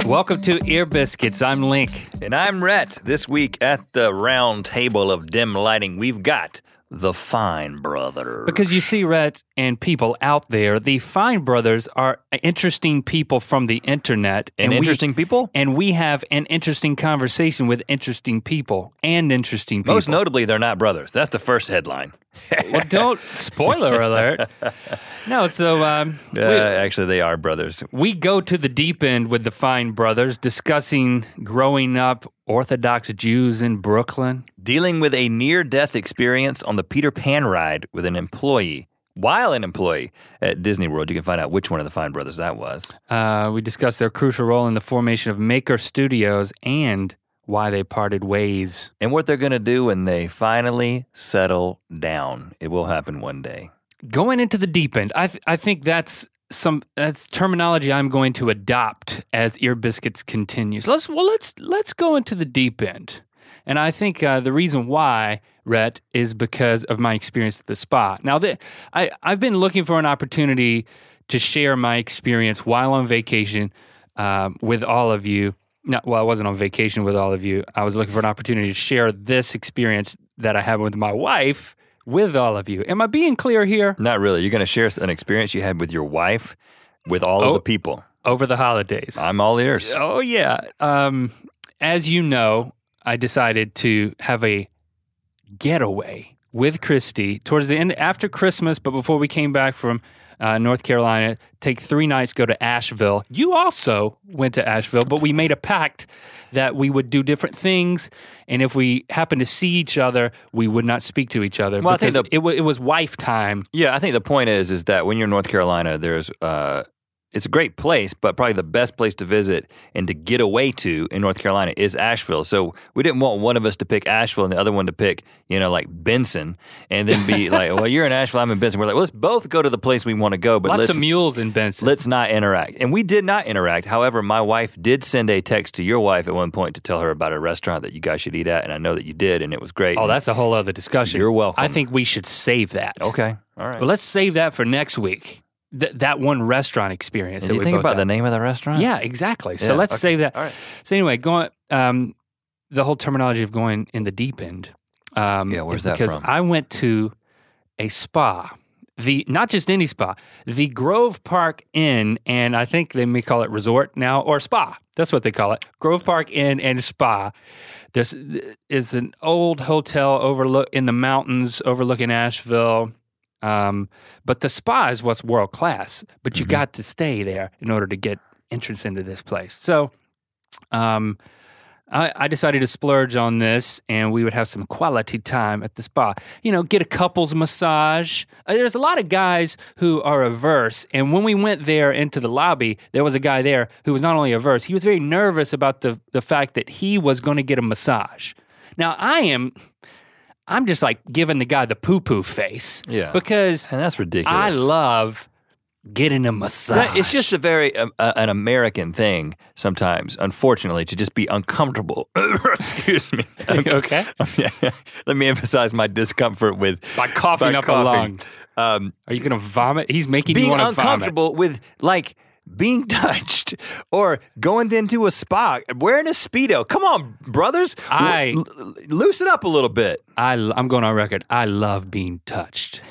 Welcome to Ear Biscuits. I'm Link. And I'm Rhett. This week at the round table of dim lighting, we've got the Fine Brothers. Because you see, Rhett, and people out there, the Fine Brothers are interesting people from the internet. And interesting people? And we have an interesting conversation with interesting people and interesting people. Most notably, they're not brothers. That's the first headline. Well, don't, spoiler alert. No, so... actually, they are brothers. We go to the deep end with the Fine Brothers, discussing growing up Orthodox Jews in Brooklyn. Dealing with a near-death experience on the Peter Pan ride with an employee. While an employee at Disney World, you can find out which one of the Fine Brothers that was. We discussed their crucial role in the formation of Maker Studios and why they parted ways. And what they're going to do when they finally settle down. It will happen one day. Going into the deep end, I think that's terminology I'm going to adopt as Ear Biscuits continues. Let's go into the deep end. And I think the reason why, Rhett, is because of my experience at the spa. Now, I've been looking for an opportunity to share my experience while on vacation with all of you. No, well, I wasn't on vacation with all of you. I was looking for an opportunity to share this experience that I had with my wife with all of you. Am I being clear here? Not really. You're going to share an experience you had with your wife with all of the people. Over the holidays. I'm all ears. Oh, yeah. As you know, I decided to have a getaway with Christy towards the end, after Christmas, but before we came back from North Carolina, take 3 nights, go to Asheville. You also went to Asheville, but we made a pact that we would do different things, and if we happened to see each other, we would not speak to each other. Well, because I think it was wife time. Yeah, I think the point is that when you're in North Carolina, there's it's a great place, but probably the best place to visit and to get away to in North Carolina is Asheville. So we didn't want one of us to pick Asheville and the other one to pick, like Benson, and then be like, well, you're in Asheville, I'm in Benson. We're like, well, let's both go to the place we want to go, but Lots of mules in Benson. Let's not interact. And we did not interact. However, my wife did send a text to your wife at one point to tell her about a restaurant that you guys should eat at, and I know that you did, and it was great. Oh, that's a whole other discussion. You're welcome. I think we should save that. Okay, all right. Well, let's save that for next week. That one restaurant experience. Did you think about the name of the restaurant? Yeah, exactly. So let's save that. All right. So anyway, the whole terminology of going in the deep end. Where's that because from? I went to a spa, not just any spa, the Grove Park Inn, and I think they may call it resort now, or spa. That's what they call it. Grove Park Inn and Spa. This is an old hotel in the mountains overlooking Asheville. But the spa is what's world class, but you got to stay there in order to get entrance into this place. So, I decided to splurge on this, and we would have some quality time at the spa. Get a couples massage. There's a lot of guys who are averse, and when we went there into the lobby, there was a guy there who was not only averse, he was very nervous about the fact that he was going to get a massage. Now, I'm just like giving the guy the poo-poo face. Yeah. Because and that's ridiculous. I love getting a massage. It's just a very an American thing sometimes, unfortunately, to just be uncomfortable. Excuse me. Okay. Let me emphasize my discomfort by coughing up a lung. Are you going to vomit? He's making you want to vomit. Being uncomfortable with being touched or going into a spa, wearing a Speedo. Come on, brothers. Loosen up a little bit. I'm going on record. I love being touched.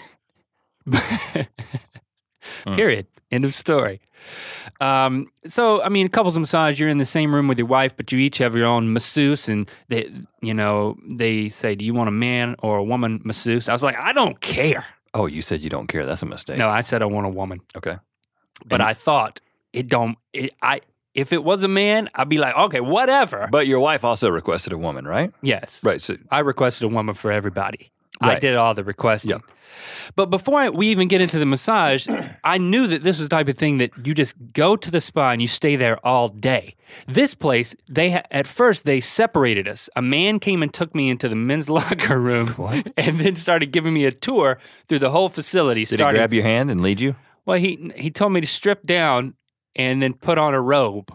Period. End of story. So, couples massage, you're in the same room with your wife, but you each have your own masseuse, and they say, do you want a man or a woman masseuse? I was like, I don't care. Oh, you said you don't care. That's a mistake. No, I said I want a woman. Okay. But I thought if it was a man, I'd be like, okay, whatever. But your wife also requested a woman, right? Yes. Right. So I requested a woman for everybody. Right. I did all the requesting. Yeah. But before we even get into the massage, I knew that this was the type of thing that you just go to the spa and you stay there all day. This place, at first they separated us. A man came and took me into the men's locker room and then started giving me a tour through the whole facility. Did he grab your hand and lead you? Well, he told me to strip down and then put on a robe.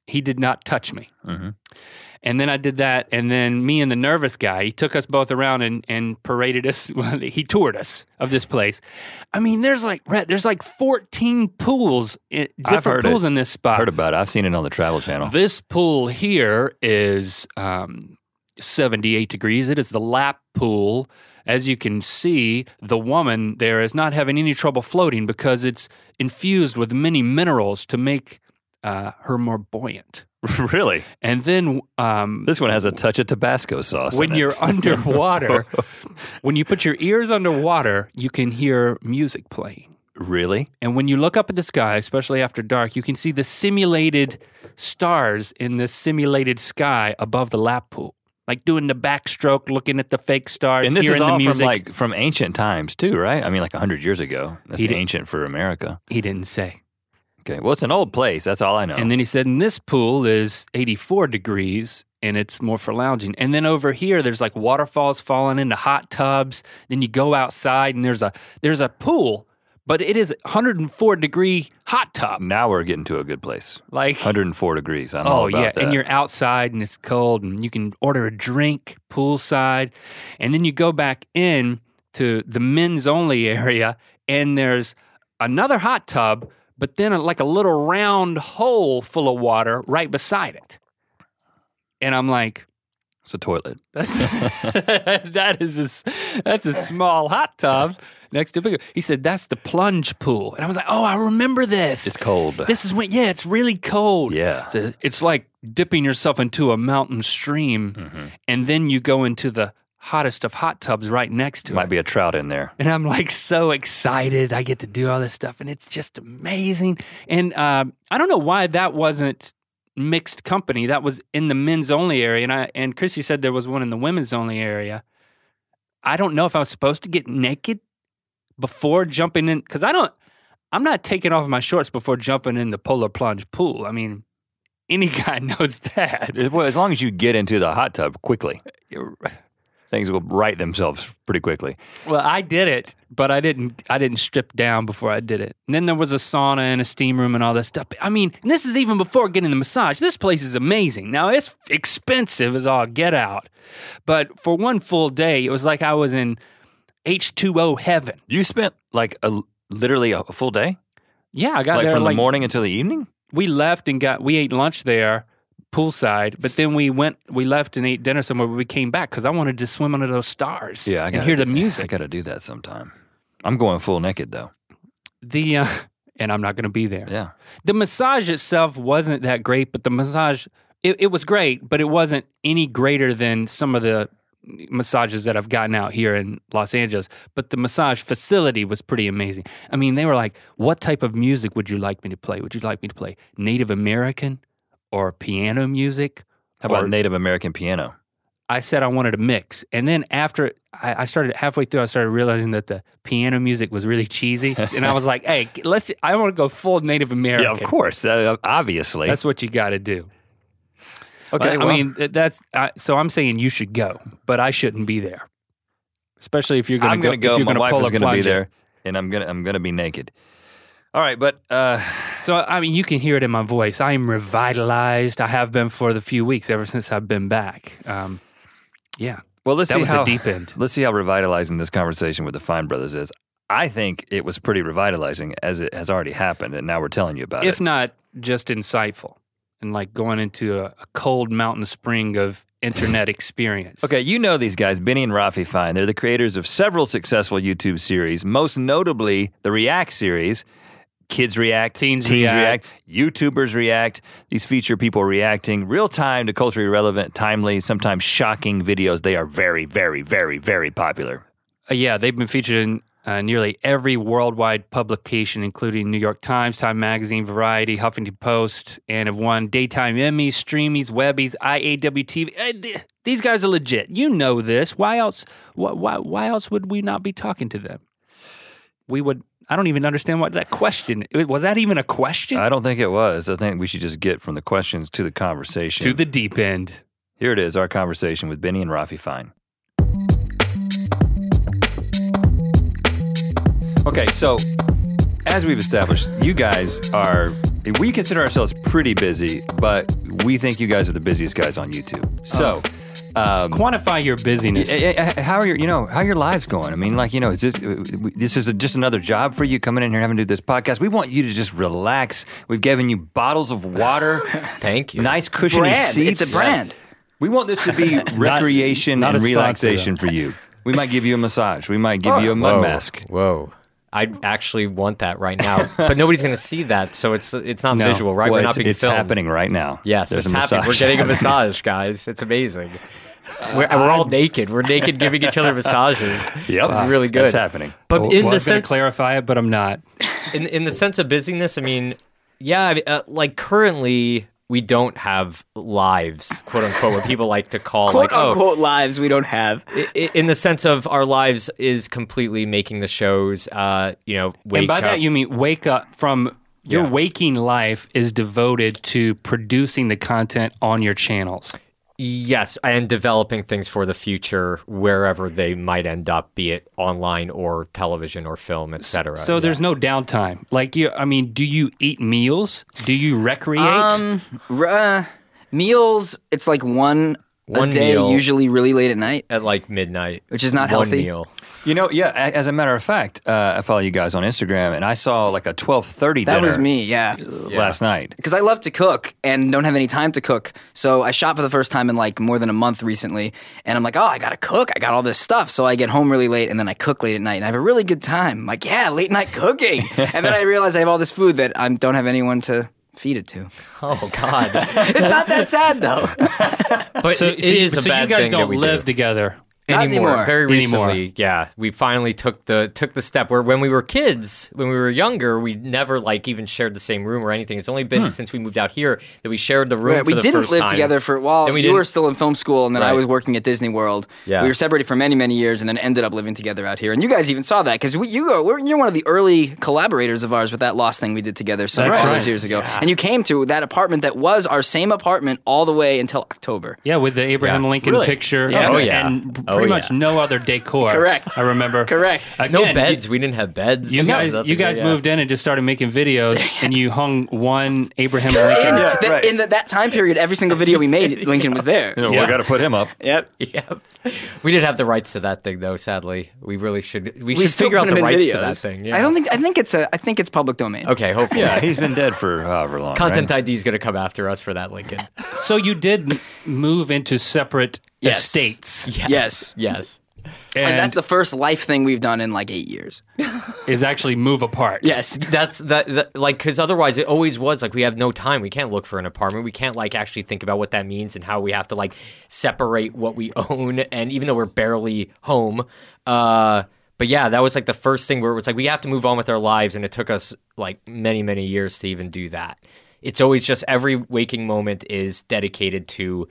he did not touch me. Mm-hmm. And then I did that, and then me and the nervous guy, he took us both around and paraded us. Well, he toured us of this place. I mean, there's like 14 pools, different pools in this spot. Heard about it. I've seen it on the Travel Channel. This pool here is 78 degrees. It is the lap pool. As you can see, the woman there is not having any trouble floating because it's infused with many minerals to make her more buoyant. Really? And then this one has a touch of Tabasco sauce. When you're underwater, when you put your ears underwater, you can hear music playing. Really? And when you look up at the sky, especially after dark, you can see the simulated stars in this simulated sky above the lap pool. Like doing the backstroke, looking at the fake stars, and this hearing is all the music. from ancient times too, right? I mean, like 100 years ago. That's ancient for America. He didn't say. Okay, well, it's an old place. That's all I know. And then he said, and this pool is 84 degrees, and it's more for lounging. And then over here, there's like waterfalls falling into hot tubs. Then you go outside, and there's a pool, but it is 104-degree hot tub. Now we're getting to a good place. Like 104 degrees. I'm all about that. And you're outside, and it's cold, and you can order a drink poolside. And then you go back in to the men's only area, and there's another hot tub, but then like a little round hole full of water right beside it. And I'm like, it's a toilet. That's a small hot tub next to a bigger. He said, that's the plunge pool. And I was like, oh, I remember this. It's cold. This is when, it's really cold. Yeah. So it's like dipping yourself into a mountain stream, and then you go into the hottest of hot tubs right next to it. Might be a trout in there. And I'm like so excited. I get to do all this stuff, and it's just amazing. And I don't know why that wasn't mixed company. That was in the men's only area. And Chrissy said there was one in the women's only area. I don't know if I was supposed to get naked before jumping in, because I'm not taking off my shorts before jumping in the polar plunge pool. I mean, any guy knows that. Well, as long as you get into the hot tub quickly. Things will right themselves pretty quickly. Well, I did it, but I didn't strip down before I did it. And then there was a sauna and a steam room and all that stuff. I mean, and this is even before getting the massage. This place is amazing. Now, it's expensive as all get out. But for one full day, it was like I was in H2O heaven. You spent like literally a full day? Yeah, I got there from the morning until the evening? We left and we ate lunch there, poolside, but then we left and ate dinner somewhere, but we came back because I wanted to swim under those stars and hear the music. I got to do that sometime. I'm going full naked, though. And I'm not going to be there. Yeah. The massage itself wasn't that great, but the massage, it was great, but it wasn't any greater than some of the massages that I've gotten out here in Los Angeles. But the massage facility was pretty amazing. I mean, they were like, what type of music would you like me to play? Would you like me to play Native American or piano music? How about Native American piano? I said I wanted a mix. And then after I started, halfway through, I started realizing that the piano music was really cheesy. And I was like, hey, I want to go full Native American. Yeah, of course. Obviously. That's what you got to do. Okay, I mean, so I'm saying you should go, but I shouldn't be there. Especially if you're going to go. I'm going to go. My wife is going to be there, and I'm going to be naked. All right, but so I mean, you can hear it in my voice. I am revitalized. I have been for the few weeks ever since I've been back. Yeah. Well, let's see how the deep end. Let's see how revitalizing this conversation with the Fine Brothers is. I think it was pretty revitalizing, as it has already happened, and now we're telling you about it. If not just insightful, and like going into a cold mountain spring of internet experience. Okay, you know these guys, Benny and Rafi Fine. They're the creators of several successful YouTube series, most notably the React series. Kids react, teens react, YouTubers react. These feature people reacting real-time to culturally relevant, timely, sometimes shocking videos. They are very, very, very, very popular. Yeah, they've been featured in nearly every worldwide publication, including New York Times, Time Magazine, Variety, Huffington Post, and have won Daytime Emmys, Streamies, Webbies, IAWTV. These guys are legit. You know this. Why else? Why else would we not be talking to them? We would. I don't even understand what that question was. That even a question? I don't think it was. I think we should just get from the questions to the conversation. To the deep end. Here it is, our conversation with Benny and Rafi Fine. Okay, so as we've established, you guys are we consider ourselves pretty busy, but we think you guys are the busiest guys on YouTube. So, quantify your busyness. how are your lives going? I mean, like, is this is just another job for you coming in here and having to do this podcast? We want you to just relax. We've given you bottles of water. Thank you. Nice cushiony seats. It's a brand. We want this to be recreation not and a sponsor, relaxation for you. We might give you a massage. We might give you a mud mask. Whoa. I actually want that right now, but nobody's going to see that, so it's not visual, right? Well, We're not being it's filmed. happening right now. Yes, There's it's a happening. We're massage. getting a massage, guys. It's amazing. We're all naked. We're naked giving each other massages. Yep. It's really good. That's happening. But Well, in I the was going sense, to clarify it, but I'm not. in the sense of busyness, I mean, like currently we don't have lives, quote unquote, where people like to call Quote like, unquote lives we don't have. in the sense of our lives is completely making the shows, wake And by up. that, you mean wake up from your Yeah. waking life is devoted to producing the content on your channels. Yes, and developing things for the future wherever they might end up, be it online or television or film, etc. So there's no downtime. Like, do you eat meals? Do you recreate? Meals, it's like one One a day, meal. usually really late at night. at like midnight, Which is not one healthy. meal. As a matter of fact, I follow you guys on Instagram, and I saw like a 12:30 That dinner was me, yeah. last night. Because I love to cook and don't have any time to cook. So I shot for the first time in like more than a month recently. And I'm like, I got to cook. I got all this stuff. So I get home really late and then I cook late at night. And I have a really good time. I'm like, yeah, late night cooking. And then I realize I have all this food that I don't have anyone to feed it to. Oh God! It's not that sad though. But it is a so bad you guys thing that don't we live do. together. Not Anymore. anymore. Very Anymore. recently, yeah, we finally took the step where when we were kids, when we were younger, we never like even shared the same room or anything. It's only been since we moved out here that we shared the room. Right, for we the didn't first live time. together for And we you didn't- were still in film school and then I Right. was working at Disney World. Yeah. We were separated for many, many years and then ended up living together out here. And you guys even saw that because you're one of the early collaborators of ours with that Lost thing we did together all That's those right. years ago. And you came to that apartment that was our same apartment all the way until October. Yeah, with the Abraham Yeah. Lincoln Really? picture. Yeah. and, Oh, yeah. And Oh, pretty much yeah. no other decor. Correct. I remember. Correct. No Again, beds. We didn't have beds. You guys Nothing, moved in and just started making videos, and you hung one Abraham Lincoln. In that time period, every single video we made, Lincoln was there. We Yeah. got to put him up. Yep. Yeah, we didn't have the rights to that thing though. Sadly, we really should. We We should still figure out put the him in rights videos. to that thing. Yeah. I think it's public domain. Okay, hopefully. Yeah, he's been dead for however long. Content right? ID is going to come after us for that, Lincoln. So you did move into separate Yes. estates, Yes. Yes. and, And that's the first life thing we've done in like 8 years. is actually move apart. Yes. That's that like because otherwise it always was like we have no time. We can't look for an apartment. We can't like actually think about what that means and how we have to like separate what we own. And even though we're barely home, but yeah, that was like the first thing where it was like we have to move on with our lives, and it took us like many years to even do that. It's always just every waking moment is dedicated to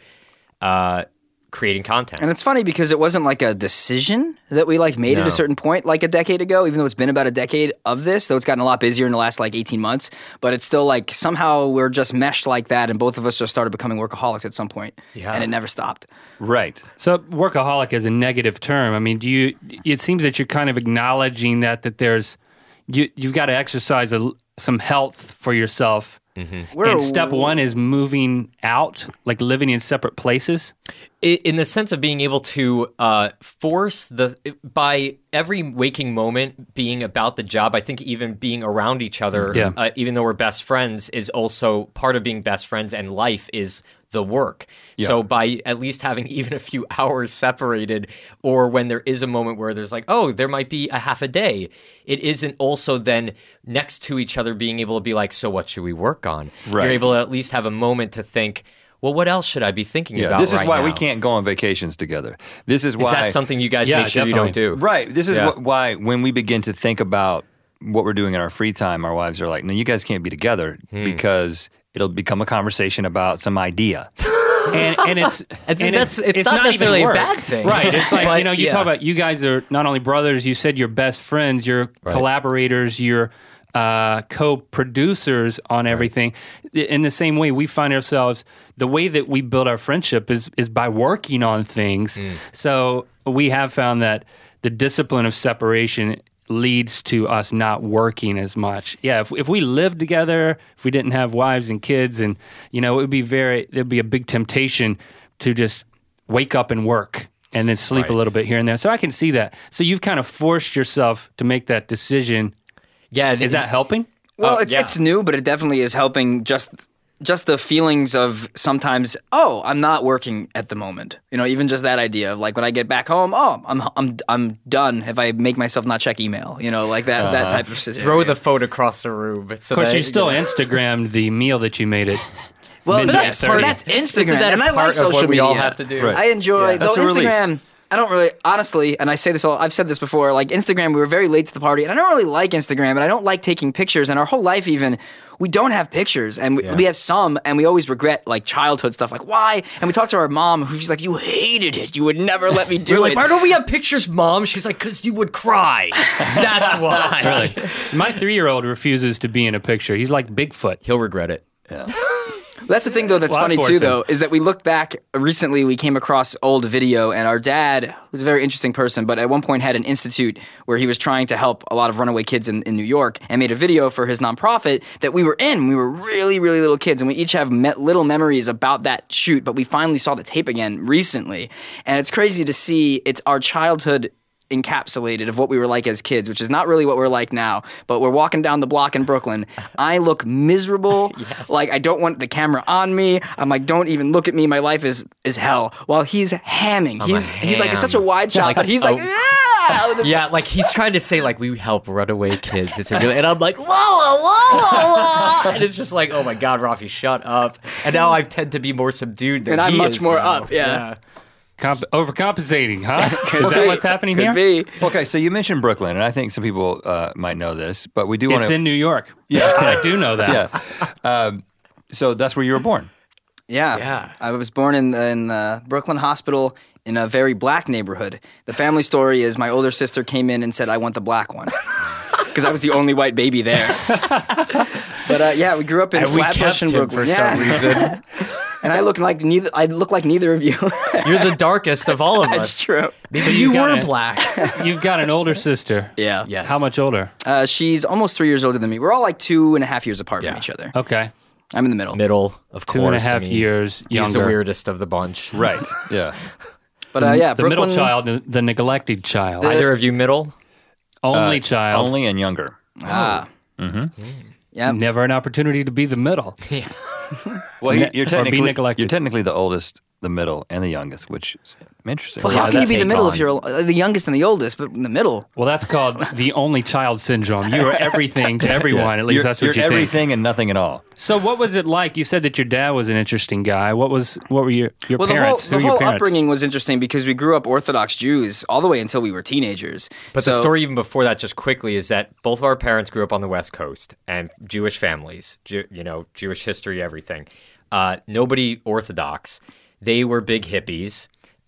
creating content. And it's funny because it wasn't like a decision that we like made at No. a certain point like a decade ago, even though it's been about a decade of this, though it's gotten a lot busier in the last like 18 months. But it's still like somehow we're just meshed like that and both of us just started becoming workaholics at some point. Yeah. And it never stopped. Right. So workaholic is a negative term. I mean, it seems that you're kind of acknowledging that there's you've got to exercise some health for yourself. And step one is moving out, like living in separate places. In the sense of being able to force by every waking moment being about the job, I think even being around each other, Yeah. even though we're best friends, is also part of being best friends, and life is the work. So by at least having even a few hours separated, or when there is a moment where there's like, oh, there might be a half a day, it isn't also then next to each other being able to be like, so what should we work on? Right. You're able to at least have a moment to think, well, what else should I be thinking Yeah, about this is right why now? we can't go on vacations together. This is why. Is that something you guys Yeah, make sure definitely. you don't do? Right. This is Yeah. why when we begin to think about what we're doing in our free time, our wives are like, no, you guys can't be together because it'll become a conversation about some idea. And it's It's and not even necessarily a work. bad thing. Right. It's like, But, you yeah. talk about, you guys are not only brothers, you said you're best friends, you're collaborators, you're co-producers on everything. In the same way, we find ourselves, the way that we build our friendship is by working on things. So we have found that the discipline of separation leads to us not working as much. Yeah, if we lived together, if we didn't have wives and kids, and there'd be a big temptation to just wake up and work and then sleep a little bit here and there. So I can see that. So you've kind of forced yourself to make that decision. Yeah, is that helping? Well, it's new, but it definitely is helping. Just the feelings of sometimes, I'm not working at the moment. Even just that idea of like when I get back home, I'm done if I make myself not check email. Like that type of situation. Throw the phone across the room. So of course, you still Instagrammed the meal that you made it. Well, that's Instagram, and I like social media. We all have to do. Right. I enjoy That's though a Instagram. release. I don't really, honestly, and I say this I've said this before, like Instagram, we were very late to the party, and I don't really like Instagram, and I don't like taking pictures, and our whole life even, we don't have pictures, and we have some, and we always regret like childhood stuff, like why? And we talked to our mom, who's like, you hated it, you would never let me do it. We're like, why don't we have pictures, Mom? She's like, because you would cry. That's why. Really? My 3-year-old refuses to be in a picture. He's like Bigfoot. He'll regret it. Yeah. That's the thing, though, that's funny, too, though, is that we looked back recently, we came across old video, and our dad was a very interesting person, but at one point had an institute where he was trying to help a lot of runaway kids in New York, and made a video for his nonprofit that we were in. We were really, really little kids, and we each have little memories about that shoot, but we finally saw the tape again recently. And it's crazy to see it's our childhood encapsulated of what we were like as kids, which is not really what we're like now, but we're walking down the block in Brooklyn. I look miserable. Yes. Like I don't want the camera on me. I'm like, don't even look at me. My life is hell. While he's hamming. He's like, it's such a wide shot, but he's like, yeah, like he's trying to say like we help runaway kids. It's really, and I'm like, whoa, and it's just like, oh my God, Rafi, shut up. And now I tend to be more subdued than and I'm he much is more now. up. Yeah. Overcompensating, huh? Is that what's happening Could here? be. Okay, so you mentioned Brooklyn, and I think some people might know this, but we do want It's to. in New York. Yeah, I do know that. Yeah. So that's where you were born. Yeah. I was born in Brooklyn Hospital in a very black neighborhood. The family story is my older sister came in and said, I want the black one. Because I was the only white baby there. But we grew up in Flatbush in Brooklyn. For some reason. And I look like neither of you. You're the darkest of all of us. That's true. Maybe you you got were it. black. You've got an older sister. Yeah. Yes. How much older? She's almost 3 years older than me. We're all like 2.5 years apart from each other. Okay. I'm in the middle. Middle, of course. 2.5 years younger. He's the weirdest of the bunch. Right. Yeah. But The Brooklyn, middle child, the neglected child. Either of you middle? Only child. Only and younger. Ah. Mm-hmm. Yeah. Never an opportunity to be the middle. Well, you're or be neglected. You're technically the oldest, the middle, and the youngest, which is interesting. Well, Yeah, how can you that be the take middle on. if you're the youngest and the oldest, but in the middle? Well, that's called the only child syndrome. You are everything to everyone. At least You're- that's what you you're think. everything and nothing at all. So, what was it like? You said that your dad was an interesting guy. What were your Well, parents? the Who were your whole parents? upbringing was interesting because we grew up Orthodox Jews all the way until we were teenagers. But the story even before that, just quickly, is that both of our parents grew up on the West Coast and Jewish families, Jewish history, everything. Nobody Orthodox. They were big hippies.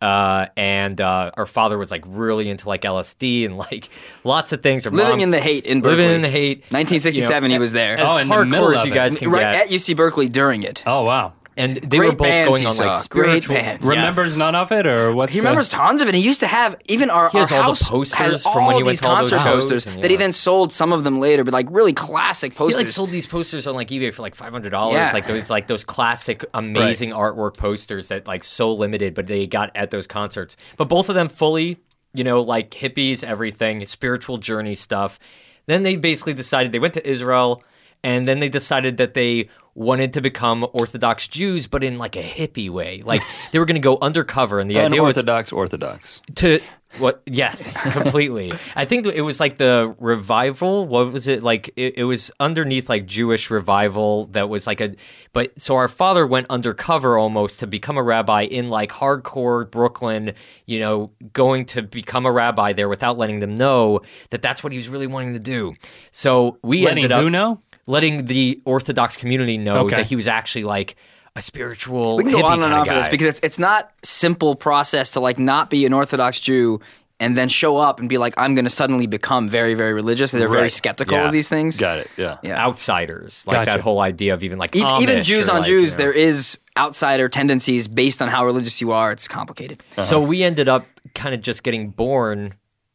And our father was like really into like LSD and like lots of things. living in the hate in Berkeley. Living in the hate. 1967, he was there. As in the middle hardcore as of you it. guys can Right get. at UC Berkeley during it. Oh, wow. And they Great were both bands going he on like saw. Great spiritual. bands. Remembers none of it, or what's He remembers tons of it. He used to have even our He has our all the house posters has from when all he went these to all those concert shows posters and, that he yeah. then sold some of them later, but like really classic He posters. like sold these posters on like eBay for like $500. Yeah. Like those classic, amazing artwork posters that like so limited, but they got at those concerts. But both of them fully, like hippies, everything, spiritual journey stuff. Then they basically decided they went to Israel, and then they decided that they wanted to become Orthodox Jews, but in like a hippie way. Like they were going to go undercover, and the idea was Orthodox. to what? Yes, completely. I think it was like the revival. What was it like? It was underneath like Jewish revival that was like But so our father went undercover almost to become a rabbi in like hardcore Brooklyn. Going to become a rabbi there without letting them know that that's what he was really wanting to do. So we letting ended up who know? letting the Orthodox community know Okay. that he was actually like a spiritual. We can go hippie on and kinda on for this guy. because it's not simple process to like not be an Orthodox Jew and then show up and be like, I'm going to suddenly become very, very religious. And they're very Right. skeptical Yeah. of these things. Got it. Yeah. Yeah. outsiders, like Gotcha. that whole idea of even like Even Amish Jews or, on like, Jews, there is outsider tendencies based on how religious you are. It's complicated. So we ended up kind of just getting born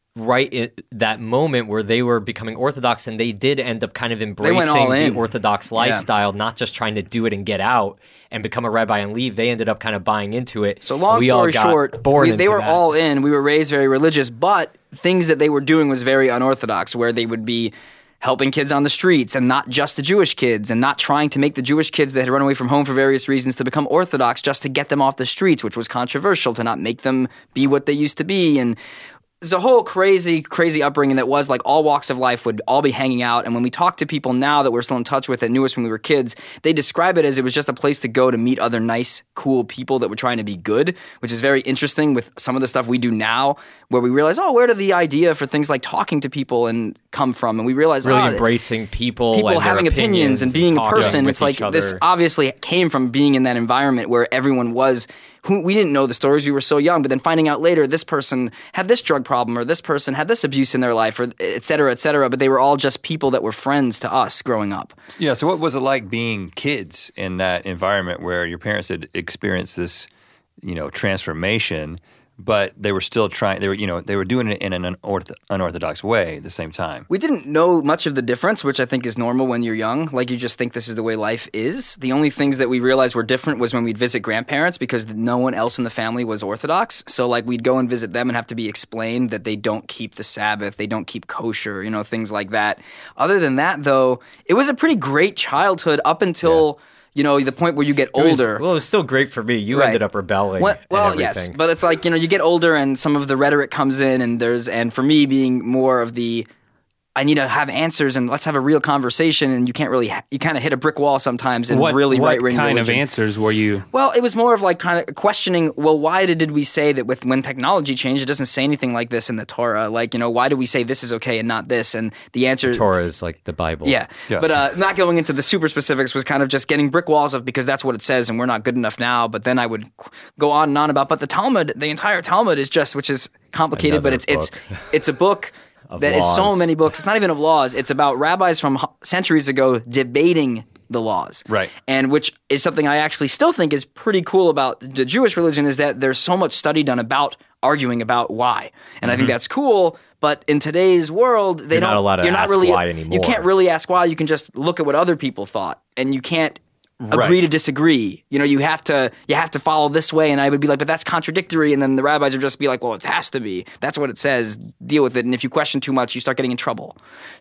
right at that moment where they were becoming Orthodox, and they did end up kind of went embracing all in. the Orthodox lifestyle, not just trying to do it and get out and become a rabbi and leave. They ended up kind of buying into it. So long We all story got short, born they into were that. all in. We were raised very religious, but things that they were doing was very unorthodox, where they would be helping kids on the streets and not just the Jewish kids, and not trying to make the Jewish kids that had run away from home for various reasons to become Orthodox just to get them off the streets, which was controversial, to not make them be what they used to be. And it's a whole crazy, crazy upbringing that was like all walks of life would all be hanging out. And when we talk to people now that we're still in touch with that knew us when we were kids, they describe it as it was just a place to go to meet other nice, cool people that were trying to be good, which is very interesting with some of the stuff we do now, where we realize, where did the idea for things like talking to people and come from? And we realize, really embracing people and their having opinions and being a talking person. with It's like each other. this obviously came from being in that environment where everyone was who we didn't know the stories. We were so young, but then finding out later this person had this drug problem or this person had this abuse in their life, or et cetera, et cetera. But they were all just people that were friends to us growing up. Yeah. So what was it like being kids in that environment where your parents had experienced this, transformation, but they were still trying? They were doing it in an unorthodox way at the same time. We didn't know much of the difference, which I think is normal when you're young. Like, you just think this is the way life is. The only things that we realized were different was when we'd visit grandparents, because no one else in the family was Orthodox. So, like, we'd go and visit them and have to be explained that they don't keep the Sabbath, they don't keep kosher, things like that. Other than that, though, it was a pretty great childhood up until... the point where you get older. It was still great for me. You Right. ended up rebelling. Well, and yes, everything. but it's like, you get older and some of the rhetoric comes in, and for me being more of the, I need to have answers and let's have a real conversation, and you can't really, you kind of hit a brick wall sometimes and really what right-wing kind religion. of answers were you? Well, it was more of like kind of questioning, well, why did we say that when technology changed, it doesn't say anything like this in the Torah? Like, why do we say this is okay and not this? And the answer... Torah is like the Bible. Yeah. But not going into the super specifics was kind of just getting brick walls of, because that's what it says and we're not good enough now. But then I would go on and on about, but the Talmud, the entire Talmud is just, which is complicated, Another but it's book. it's a book that is so laws. many books. It's not even of laws. It's about rabbis from centuries ago debating the laws. Right. And which is something I actually still think is pretty cool about the Jewish religion, is that there's so much study done about arguing about why. And I think that's cool. But in today's world, You're not allowed to ask why anymore. You can't really ask why. You can just look at what other people thought, and you can't agree to disagree. You have to follow this way, and I would be like, but that's contradictory, and then the rabbis would just be like, well, it has to be. That's what it says. Deal with it. And if you question too much, you start getting in trouble.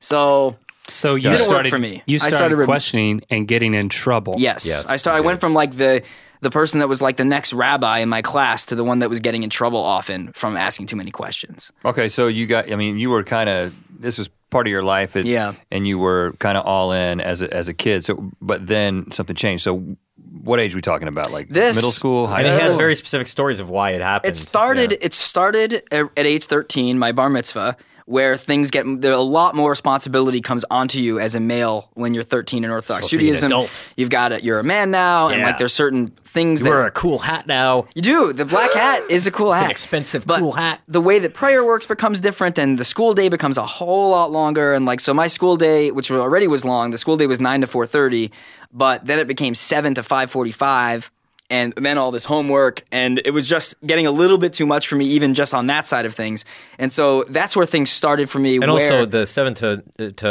So You didn't work started for me. You I started started questioning and getting in trouble. yes, I went from like the person that was like the next rabbi in my class to the one that was getting in trouble often from asking too many questions. Okay, so you were kind of, this was part of your life, and you were kind of all in as a kid. So, but then something changed. So, what age are we talking about? Like middle school, high And school? he has very specific stories of why it happened. It started at age 13, my bar mitzvah, where things get a lot more responsibility comes onto you as a male when you're 13 in Orthodox Supposed to be an Judaism. adult. You've got you're a man now, and Yeah. like there's certain things You that wear a cool hat now. you do. The black hat is a cool hat. an expensive, but cool hat. The way that prayer works becomes different, and the school day becomes a whole lot longer. And like, so my school day, which already was long, the school day was 9 to 4:30, but then it became 7 to 5:45. And then all this homework, and it was just getting a little bit too much for me, even just on that side of things. And so that's where things started for me. And also the 7 to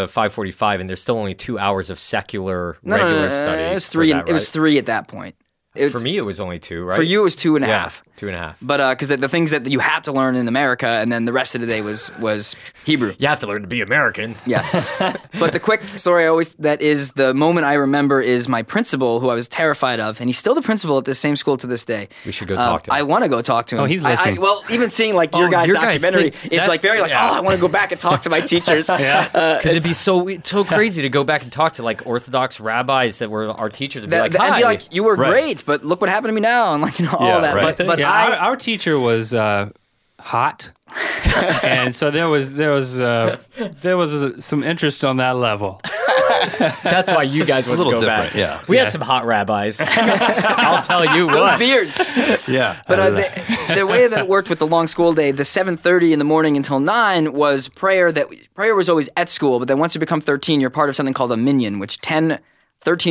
5:45, and there's still only 2 hours of secular regular study. It was for three. that, It was right? 3 at that point. For me, it was only 2, right? For you, it was 2.5. Yeah, 2.5. But because the things that you have to learn in America, and then the rest of the day was Hebrew. You have to learn to be American. Yeah. But the quick story that is the moment I remember is my principal, who I was terrified of, and he's still the principal at this same school to this day. We should go talk to him. I want to go talk to him. Oh, he's listening. Well, even seeing like your guys' documentary is like very like, I want to go back and talk to my teachers. Because it'd be so crazy to go back and talk to like Orthodox rabbis that were our teachers and be like, and hi. be like, you were Right. great, but look what happened to me now, and like all that. right. But Yeah, our teacher was hot, and so there was some interest on that level. That's why you guys would little go different, back. yeah. We had some hot rabbis. I'll tell you those what. beards. Yeah. But the way that it worked with the long school day, the 7:30 in the morning until 9 was prayer. That prayer was always at school, but then once you become 13, you're part of something called a minyan, which 10 13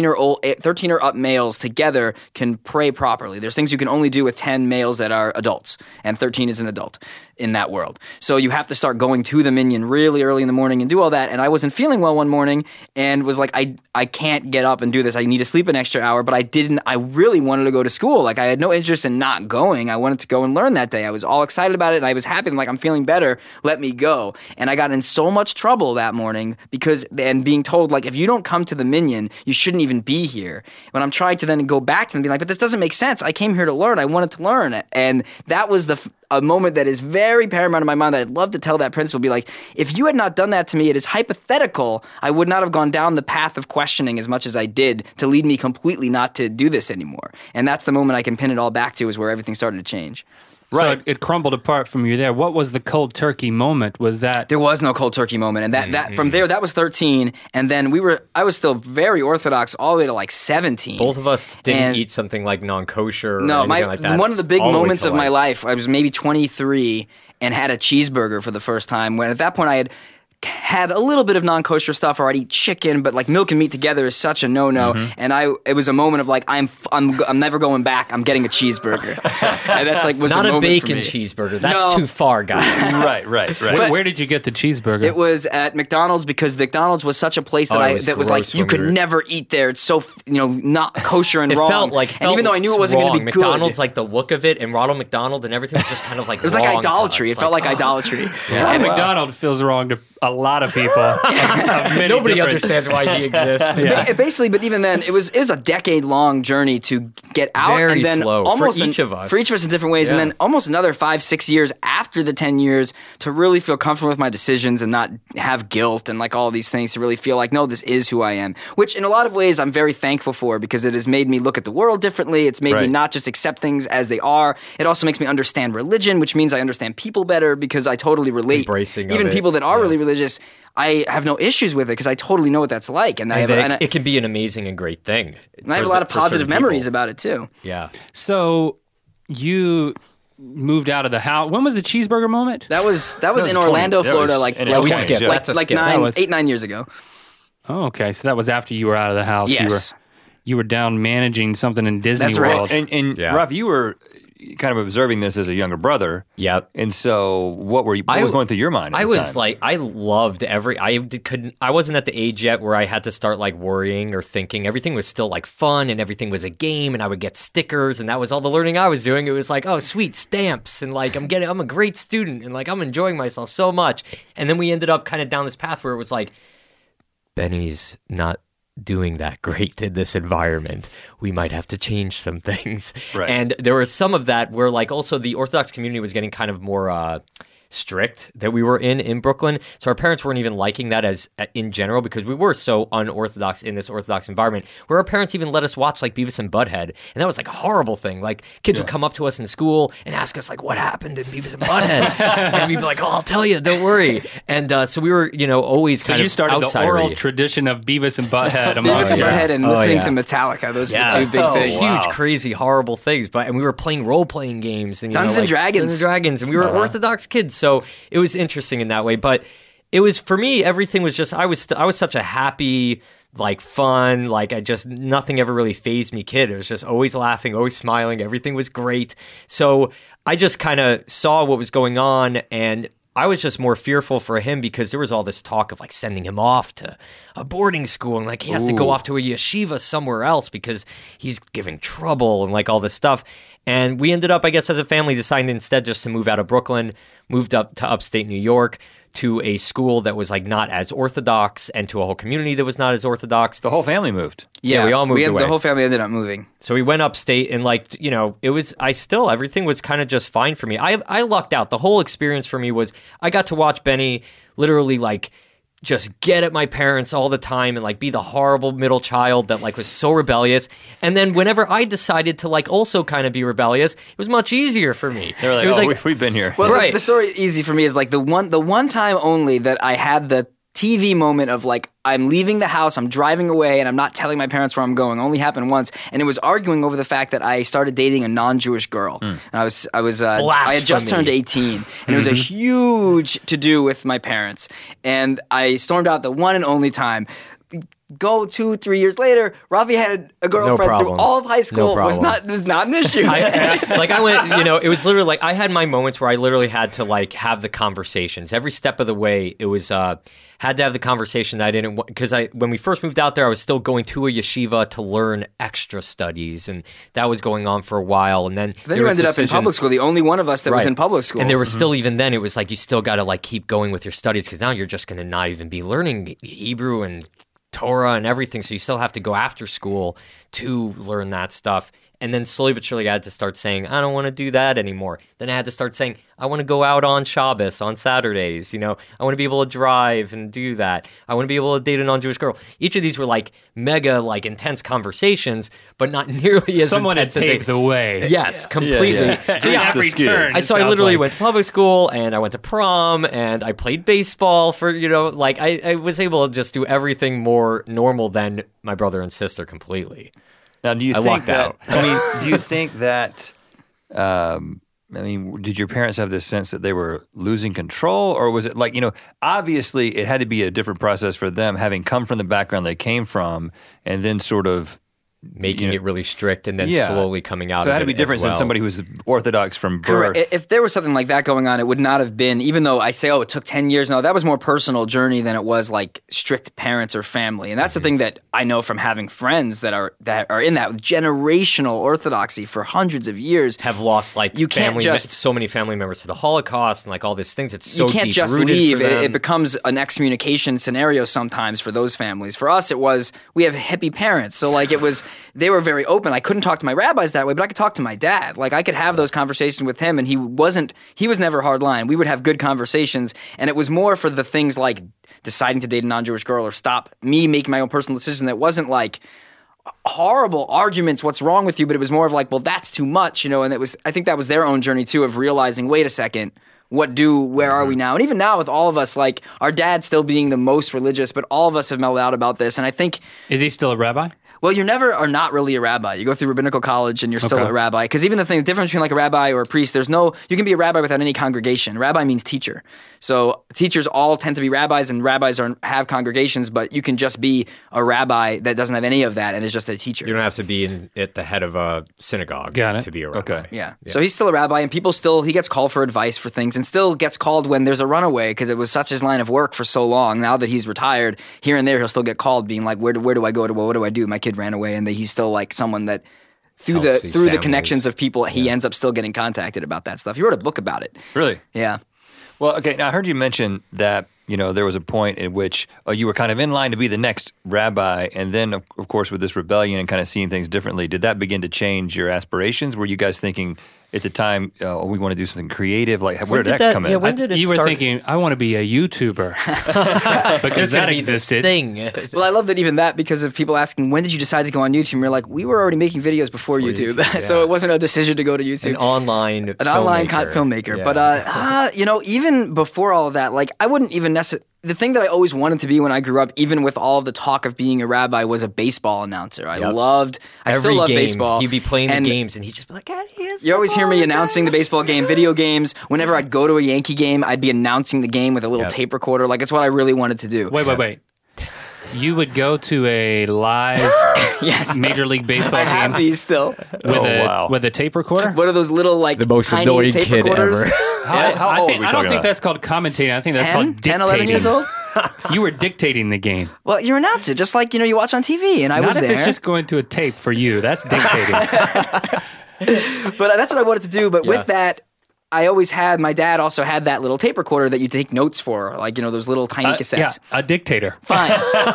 or up males together can pray properly. There's things you can only do with 10 males that are adults, and 13 is an adult in that world. So you have to start going to the minyan really early in the morning and do all that. And I wasn't feeling well one morning and was like, I can't get up and do this. I need to sleep an extra hour, but I really wanted to go to school. Like I had no interest in not going. I wanted to go and learn that day. I was all excited about it and I was happy. I'm like, I'm feeling better. Let me go. And I got in so much trouble that morning and being told like, if you don't come to the minyan, you shouldn't even be here. When I'm trying to then go back to them and be like, but this doesn't make sense. I came here to learn. I wanted to learn. And that was a moment that is very paramount in my mind that I'd love to tell that principal, be like, if you had not done that to me, it is hypothetical. I would not have gone down the path of questioning as much as I did to lead me completely not to do this anymore. And that's the moment I can pin it all back to, is where everything started to change. Right. So it crumbled apart from you there. What was the cold turkey moment? Was that... There was no cold turkey moment. And that from there, that was 13. And then I was still very Orthodox all the way to like 17. Both of us didn't eat something like non-kosher or anything like that. One of the big moments of my life, I was maybe 23 and had a cheeseburger for the first time, when at that point I had a little bit of non-kosher stuff, or I'd eat chicken, but like milk and meat together is such a no-no. And it was a moment of like, I'm never going back. I'm getting a cheeseburger. And that's like was not a a bacon bacon cheeseburger. That's too far, guys. Right. Where did you get the cheeseburger? It was at McDonald's, because McDonald's was such a place that was like, you could never eat there. It's so not kosher and wrong. And even though I knew it wasn't going to be good, McDonald's, like the look of it, and Ronald McDonald and everything was just kind of like it was like idolatry. It felt like idolatry. And McDonald's feels wrong to a lot of people. Nobody understands why he exists. Basically, but even then, it was a decade-long journey to get out. Very and then slow almost for each of us. For each of us in different ways. And then almost another 5-6 years after the 10 years to really feel comfortable with my decisions and not have guilt and like all these things, to really feel like, no, this is who I am. Which in a lot of ways I'm very thankful for, because it has made me look at the world differently. It's made me not just accept things as they are. It also makes me understand religion, which means I understand people better, because I totally relate. Embracing even of it. people that are really religious, I have no issues with it because I totally know what that's like. And it can be an amazing and great thing. And I have a lot of positive memories about it too. Yeah. So you moved out of the house. When was the cheeseburger moment? That was in Orlando, Florida, like 8-9 years ago. Oh, okay. So that was after you were out of the house. Yes. You were down managing something in Disney That's right. World. And Ralph, you were kind of observing this as a younger brother. Yep. And so what was going through your mind at the time? Like, I loved I wasn't at the age yet where I had to start like worrying or thinking. Everything was still like fun and everything was a game, and I would get stickers, and that was all the learning I was doing. It was like, oh, sweet stamps, and like I'm a great student, and like I'm enjoying myself so much. And then we ended up kind of down this path where it was like, Benny's not doing that great in this environment. We might have to change some things. Right. And there was some of that where like also the Orthodox community was getting kind of more strict that we were in Brooklyn. So our parents weren't even liking that as in general, because we were so unorthodox in this Orthodox environment, where our parents even let us watch like Beavis and Butthead. And that was like a horrible thing. Like kids would come up to us in school and ask us like, what happened in Beavis and Butthead? And we'd be like, oh, I'll tell you, don't worry. And so we were, always kind of you started outsidery. the oral tradition of Beavis and Butthead. Beavis and Butthead and listening to Metallica. Those are the two big things. Huge, crazy, horrible things. And we were playing role-playing games. And, Dungeons and Dragons. And we were Orthodox kids. So it was interesting in that way. But it was, for me, everything was just, I was such a happy, like fun, like nothing ever really fazed me kid. It was just always laughing, always smiling. Everything was great. So I just kind of saw what was going on, and I was just more fearful for him, because there was all this talk of like sending him off to a boarding school, and like he has to go off to a yeshiva somewhere else because he's giving trouble and like all this stuff. And we ended up, I guess, as a family, deciding instead just to move out of Brooklyn, moved up to upstate New York, to a school that was like not as Orthodox, and to a whole community that was not as Orthodox. The whole family moved. Yeah, we all moved away. The whole family ended up moving. So we went upstate, and like, it was, everything was kind of just fine for me. I lucked out. The whole experience for me was I got to watch Benny literally like just get at my parents all the time and like be the horrible middle child that like was so rebellious. And then whenever I decided to like also kind of be rebellious, it was much easier for me. They were like, it was we've been here. Well, right. The story easy for me is like the one time only that I had the TV moment of like, I'm leaving the house, I'm driving away, and I'm not telling my parents where I'm going. Only happened once, and it was arguing over the fact that I started dating a non-Jewish girl, and I had just turned 18, and it was a huge to do with my parents, and I stormed out the one and only time. go 2-3 years later, Rafi had a girlfriend through problem. all of high school. No was problem. not an issue. I went, it was literally like I had my moments where I literally had to like have the conversations. Every step of the way, it was had to have the conversation that I didn't want because when we first moved out there, I was still going to a yeshiva to learn extra studies, and that was going on for a while. And then you ended up in public school, the only one of us that was Right. in public school. And there was still, even then, it was like you still got to like keep going with your studies because now you're just going to not even be learning Hebrew and Torah and everything. So you still have to go after school to learn that stuff. And then slowly but surely I had to start saying, I don't want to do that anymore. Then I had to start saying, I want to go out on Shabbos, on Saturdays. I want to be able to drive and do that. I want to be able to date a non-Jewish girl. Each of these were like mega, like intense conversations, but not nearly as Someone had intense as paved the way. Yes, completely. Yeah. So yeah, Greased the every skids. turn. I Sounds literally like. went to public school and I went to prom and I played baseball for, like I was able to just do everything more normal than my brother and sister completely. Now, do you I think walked that? out. I mean, do you think that? Did your parents have this sense that they were losing control, or was it like obviously it had to be a different process for them, having come from the background they came from, and then sort of Making it really strict and then Yeah. slowly coming out So it of had to be as different well. than somebody who's Orthodox from birth. Correct. If there was something like that going on, it would not have been, even though I say, it took 10 years. No, that was more personal journey than it was like strict parents or family. And that's the thing that I know from having friends that are in that generational orthodoxy for hundreds of years. Have lost like You can't so many family members to the Holocaust and like all these things. It's so You can't just deep-rooted leave. for them. It becomes an excommunication scenario sometimes for those families. For us, it was, we have hippie parents. So like they were very open. I couldn't talk to my rabbis that way, but I could talk to my dad. Like I could have those conversations with him, and he was never hardline. We would have good conversations, and it was more for the things like deciding to date a non-Jewish girl or stop me making my own personal decision. That wasn't like horrible arguments, what's wrong with you, but it was more of like, well, that's too much, and I think that was their own journey too of realizing, wait a second, where are we now? And even now with all of us, like our dad still being the most religious, but all of us have mellowed out about this. And I think, Is he still a rabbi? well, you never are not really a rabbi. You go through rabbinical college and you're still a rabbi. Because even the difference between like a rabbi or a priest, you can be a rabbi without any congregation. Rabbi means teacher. So teachers all tend to be rabbis, and rabbis have congregations, but you can just be a rabbi that doesn't have any of that and is just a teacher. You don't have to be at the head of a synagogue Got it. to be a rabbi. Okay. Yeah. So he's still a rabbi, and he gets called for advice for things, and still gets called when there's a runaway, because it was such his line of work for so long. Now that he's retired, here and there he'll still get called, being like, where do I go to? What do I do? My kid ran away, and he's still like someone that through Helps the these families. connections of people, he ends up still getting contacted about that stuff. He wrote a book about it. Really? Yeah. Well, okay. Now I heard you mention that there was a point in which you were kind of in line to be the next rabbi, and then of course with this rebellion and kind of seeing things differently, did that begin to change your aspirations? Were you guys thinking at the time, we want to do something creative? Like, where did that come in? yeah, when did it You were start? thinking, I want to be a YouTuber because that existed. Thing. Well, I love that even that, because of people asking, when did you decide to go on YouTube? And we're like, we were already making videos before YouTube. So it wasn't a decision to go to YouTube. An online filmmaker. Yeah. But even before all of that, like I wouldn't even necessarily. The thing that I always wanted to be when I grew up, even with all of the talk of being a rabbi, was a baseball announcer. I Every still love game, baseball. He'd be playing And the games, and he'd just be like, you always hear me announcing the baseball game, video games. Whenever I'd go to a Yankee game, I'd be announcing the game with a little tape recorder. Like, it's what I really wanted to do. Wait. You would go to a live Yes. Major League Baseball I have game these still. wow. with a tape recorder? What are those little, like, The most tiny annoying tape kid recorders? ever. How I old think, are we I don't talking think about? that's called commentating. I think that's 10, called dictating. 10, 11 years old? You were dictating the game. Well, you announce it just like, you watch on TV, and I Not was if there. it's just going to a tape for you. That's dictating. But that's what I wanted to do. But with that, I always had, my dad also had that little tape recorder that you take notes for, like, those little tiny cassettes. Yeah, a dictator. Fine.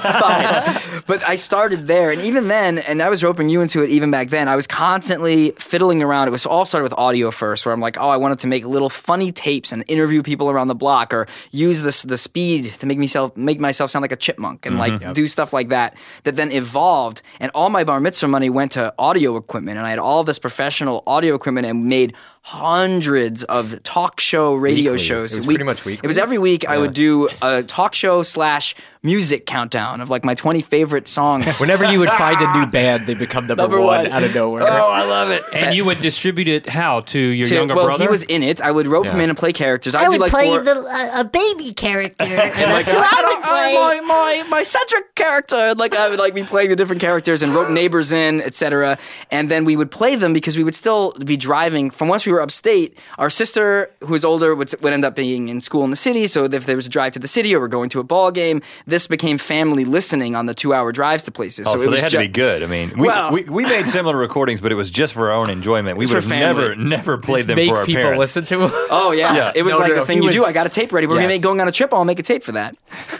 But I started there. And even then, and I was roping you into it even back then, I was constantly fiddling around. It was all started with audio first, where I'm like, I wanted to make little funny tapes and interview people around the block, or use the speed to make myself sound like a chipmunk, and do stuff like that. That then evolved. And all my bar mitzvah money went to audio equipment. And I had all this professional audio equipment and made hundreds of talk show radio Weekly. shows. It was pretty much weekly? It was every week. I would do a talk show / music countdown of like my 20 favorite songs. Whenever you would find a new band, they become number one out of nowhere. Oh, I love it. And you would distribute it how to your younger well, brother? he was in it. I would rope him in and play characters. I would do like play four- a baby character. And that's who I would play. my Cedric character. Like I would like be playing the different characters and rope neighbors in, etc. And then we would play them because we would still be driving from once we were upstate. Our sister, who was older, would end up being in school in the city. So if there was a drive to the city or we're going to a ball game, this became family listening on the 2-hour drives to places. Oh, so so it they was had to be good. I mean, we made similar recordings, but it was just for our own enjoyment. We It's would for have family. never played them Make for our people parents. listen to him. Oh yeah. It was No, like no, the thing he you do. was- I got a tape ready. We're gonna Yes. be going on a trip. I'll make a tape for that.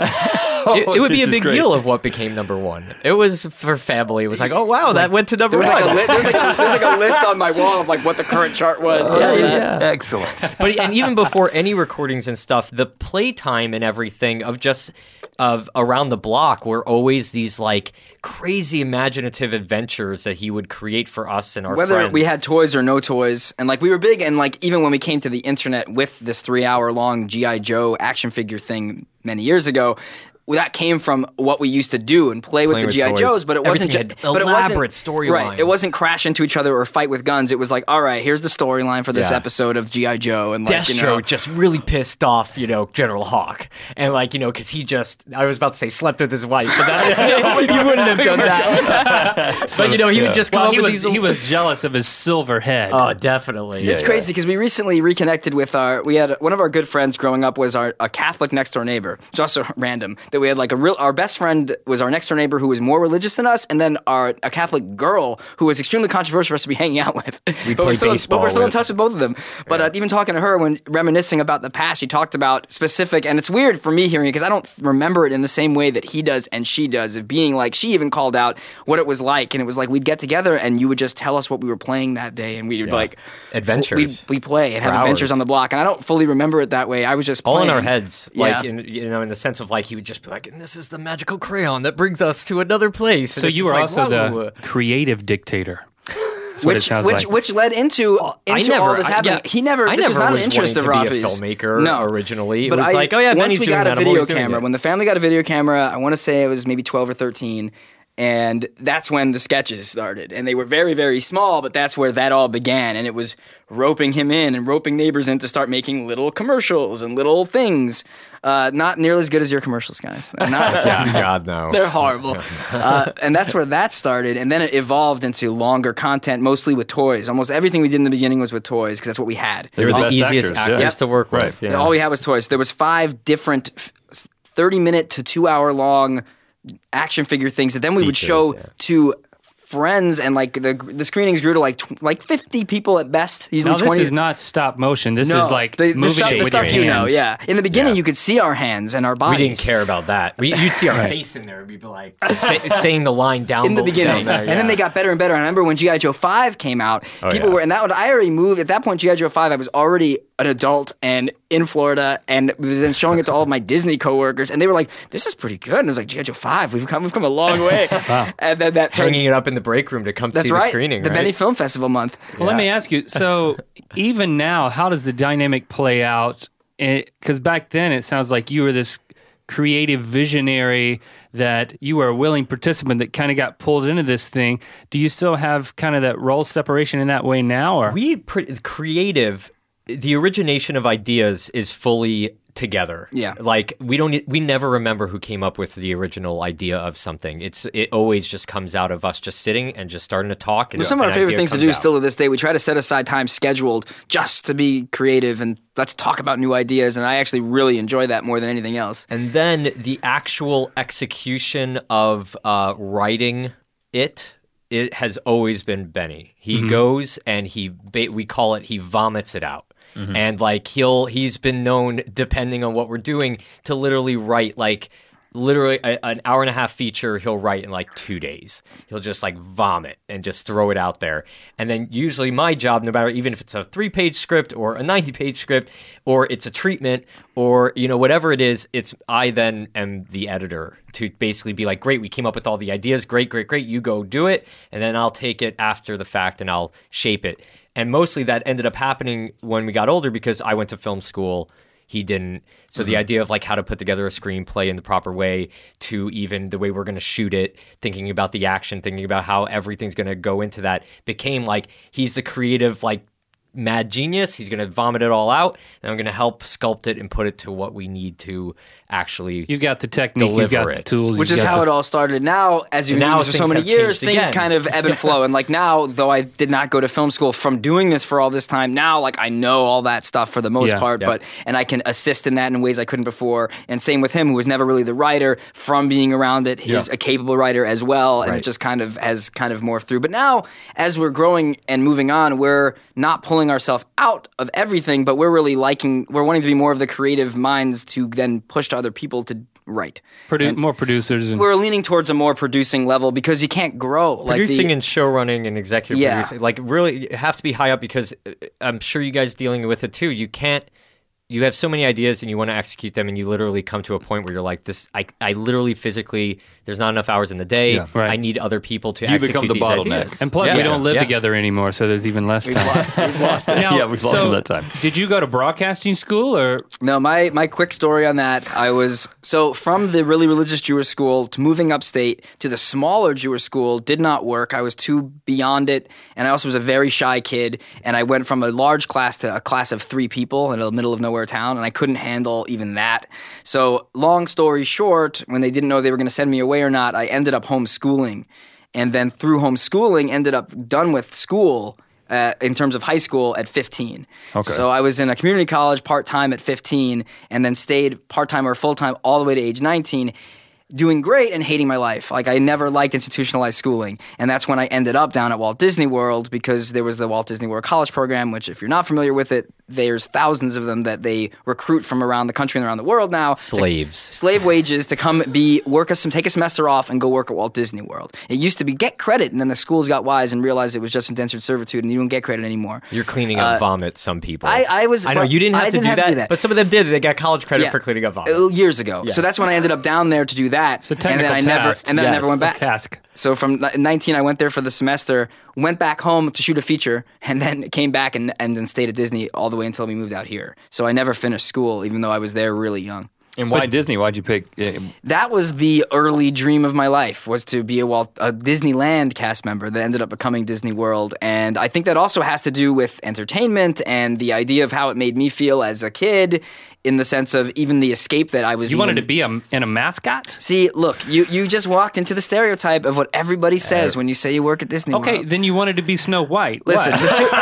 It would be This a is big great. deal of what became number one. It was for family. It was like, oh wow, that went to number There was one. there's like a list on my wall of like what the current chart was. Excellent. But and even before any recordings and stuff, the playtime and everything of around the block were always these like crazy imaginative adventures that he would create for us and our Whether friends. we had toys or no toys, and like we were big, and like even when we came to the internet with this 3-hour long GI Joe action figure thing many years ago, that came from what we used to do and play with Playing the with GI toys. Joes. But it wasn't Everything just had elaborate storylines. Right, it wasn't crash into each other or fight with guns. It was like, all right, here's the storyline for this Yeah. episode of GI Joe, and like Destro just really pissed off, General Hawk. And like, because he just, I was about to say slept with his wife, but that, you wouldn't have done that. But, he would just come Well, up with these he was jealous of his silver head. Oh, definitely. It's crazy because we recently reconnected with we had one of our good friends growing up was a Catholic next door neighbor. It's also random that we had like our best friend was our next door neighbor who was more religious than us, and then a Catholic girl who was extremely controversial for us to be hanging out with. We but played baseball we're still in with. touch with both of them. But even talking to her when reminiscing about the past, she talked about specific, and it's weird for me hearing it because I don't remember it in the same way that he does and she does, of being like, she even called out what it was like, and it was like we'd get together and you would just tell us what we were playing that day, and we would like Adventures. we play and For have adventures hours. on the block, and I don't fully remember it that way. I was just all in playing. our heads, Yeah. like in the sense of like he would just be like, and this is the magical crayon that brings us to another place. so you were also the creative dictator. That's what it sounds like. Which led into all this happening. He never. I This was never not was an interest of wanting to be a Rafi's. filmmaker No. originally. It But was like, oh yeah, once Benny's we doing got that, a I'm video always doing camera. it. When the family got a video camera, I want to say it was maybe 12 or 13. And that's when the sketches started. And they were very, very small, but that's where that all began. And it was roping him in and roping neighbors in to start making little commercials and little things. Not nearly as good as your commercials, guys. Not, God no. they're horrible. And that's where that started. And then it evolved into longer content, mostly with toys. Almost everything we did in the beginning was with toys because that's what we had. They were the best easiest actors, yeah. actors to work Right. with. Yeah. All we had was toys. There was 5 different 30-minute to 2-hour long action figure things that then we would Features, show yeah. to friends, and like the screenings grew to like 50 people at best. Usually Now, this 20. is not stop motion. This No, is like the moving stuff, it the with stuff your you hands. know. Yeah, in the beginning Yeah. you could see our hands and our We bodies. didn't care about that. You'd see our face in there. We'd be like saying the line down in the beginning, down there, and then they got better and better. I remember when GI Joe 5 came out, people yeah. were, and I already moved at that point. GI Joe 5, I was already an adult and in Florida, and then showing it to all of my Disney coworkers, and they were like, "This is pretty good." And I was like, "GI Joe 5, we've come a long way." And then that turned. hanging it up in the break room to come That's see right. the screening. The right? Benny Film Festival month. Well, let me ask you. So, even now, how does the dynamic play out? Because back then, it sounds like you were this creative visionary that you were a willing participant that kind of got pulled into this thing. Do you still have kind of that role separation in that way now, or creative? The origination of ideas is fully together. Yeah. Like we never remember who came up with the original idea of something. It always just comes out of us just sitting and just starting to talk. And Some of our an favorite idea things to comes do out. still to this day. We try to set aside time scheduled just to be creative and let's talk about new ideas. And I actually really enjoy that more than anything else. And then the actual execution of writing it has always been Benny. He goes and we call it, he vomits it out. And like he's been known, depending on what we're doing, to literally write like literally an hour and a half feature he'll write in like 2 days. He'll just like vomit and just throw it out there. And then usually my job, no matter even if it's a 3-page script or a 90-page script or it's a treatment or whatever it is, I then am the editor to basically be like, great, we came up with all the ideas, great, you go do it, and then I'll take it after the fact and I'll shape it. And mostly that ended up happening when we got older because I went to film school. he didn't. So the idea of like how to put together a screenplay in the proper way, to even the way we're going to shoot it, thinking about the action, thinking about how everything's going to go into that, became like he's the creative like mad genius. He's going to vomit it all out, and I'm going to help sculpt it and put it to what we need to actually. You've got the technique, you've got the tools. Which is how it all started. Now, as you've been doing this for so many years, things again. kind of ebb and flow. And like now, though I did not go to film school, from doing this for all this time, now like I know all that stuff for the most part, and I can assist in that in ways I couldn't before. And same with him, who was never really the writer. From being around it, he's a capable writer as well, and it just kind of has kind of morphed through. But now, as we're growing and moving on, we're not pulling ourselves out of everything, but we're really we're wanting to be more of the creative minds to then push to other people to write. More producers. And we're leaning towards a more producing level because you can't grow. Producing and show running and executive producing. Like really you have to be high up, because I'm sure you guys dealing with it too. You have so many ideas and you want to execute them, and you literally come to a point where you're like, this, I literally physically, there's not enough hours in the day. Yeah. Right. I need other people to You execute become the these bottleneck. ideas. And plus, we don't live together anymore, so there's even less time. We've lost it. Now, Yeah, we've lost some of that time. Did you go to broadcasting school, or No, my quick story on that, so from the really religious Jewish school to moving upstate to the smaller Jewish school did not work. I was too beyond it, and I also was a very shy kid, and I went from a large class to a class of 3 people in the middle of nowhere town, and I couldn't handle even that. So long story short, when they didn't know they were going to send me away or not, I ended up homeschooling, and then through homeschooling ended up done with school in terms of high school at 15. Okay. So I was in a community college part-time at 15 and then stayed part-time or full-time all the way to age 19, doing great and hating my life. Like I never liked institutionalized schooling. And that's when I ended up down at Walt Disney World, because there was the Walt Disney World College Program, which if you're not familiar with it, there's thousands of them that they recruit from around the country and around the world now. Slaves. Slave wages to come take a semester off and go work at Walt Disney World. It used to be get credit, and then the schools got wise and realized it was just indentured servitude, and you don't get credit anymore. You're cleaning up vomit, some people. I know you didn't have to do that, but some of them did. They got college credit for cleaning up vomit. Years ago. Yeah. So that's when I ended up down there to do that. it's a technical and then I task? never went back. Task. So from 19, I went there for the semester, went back home to shoot a feature, and then came back and then stayed at Disney all the way until we moved out here. So I never finished school, even though I was there really young. And why Disney? Why'd you pick? That was the early dream of my life, was to be a Disneyland cast member that ended up becoming Disney World. And I think that also has to do with entertainment and the idea of how it made me feel as a kid, in the sense of even the escape that I was. You wanted to be in a mascot? See, look, you just walked into the stereotype of what everybody says when you say you work at Disney Okay, World. then you wanted to be Snow White. Listen,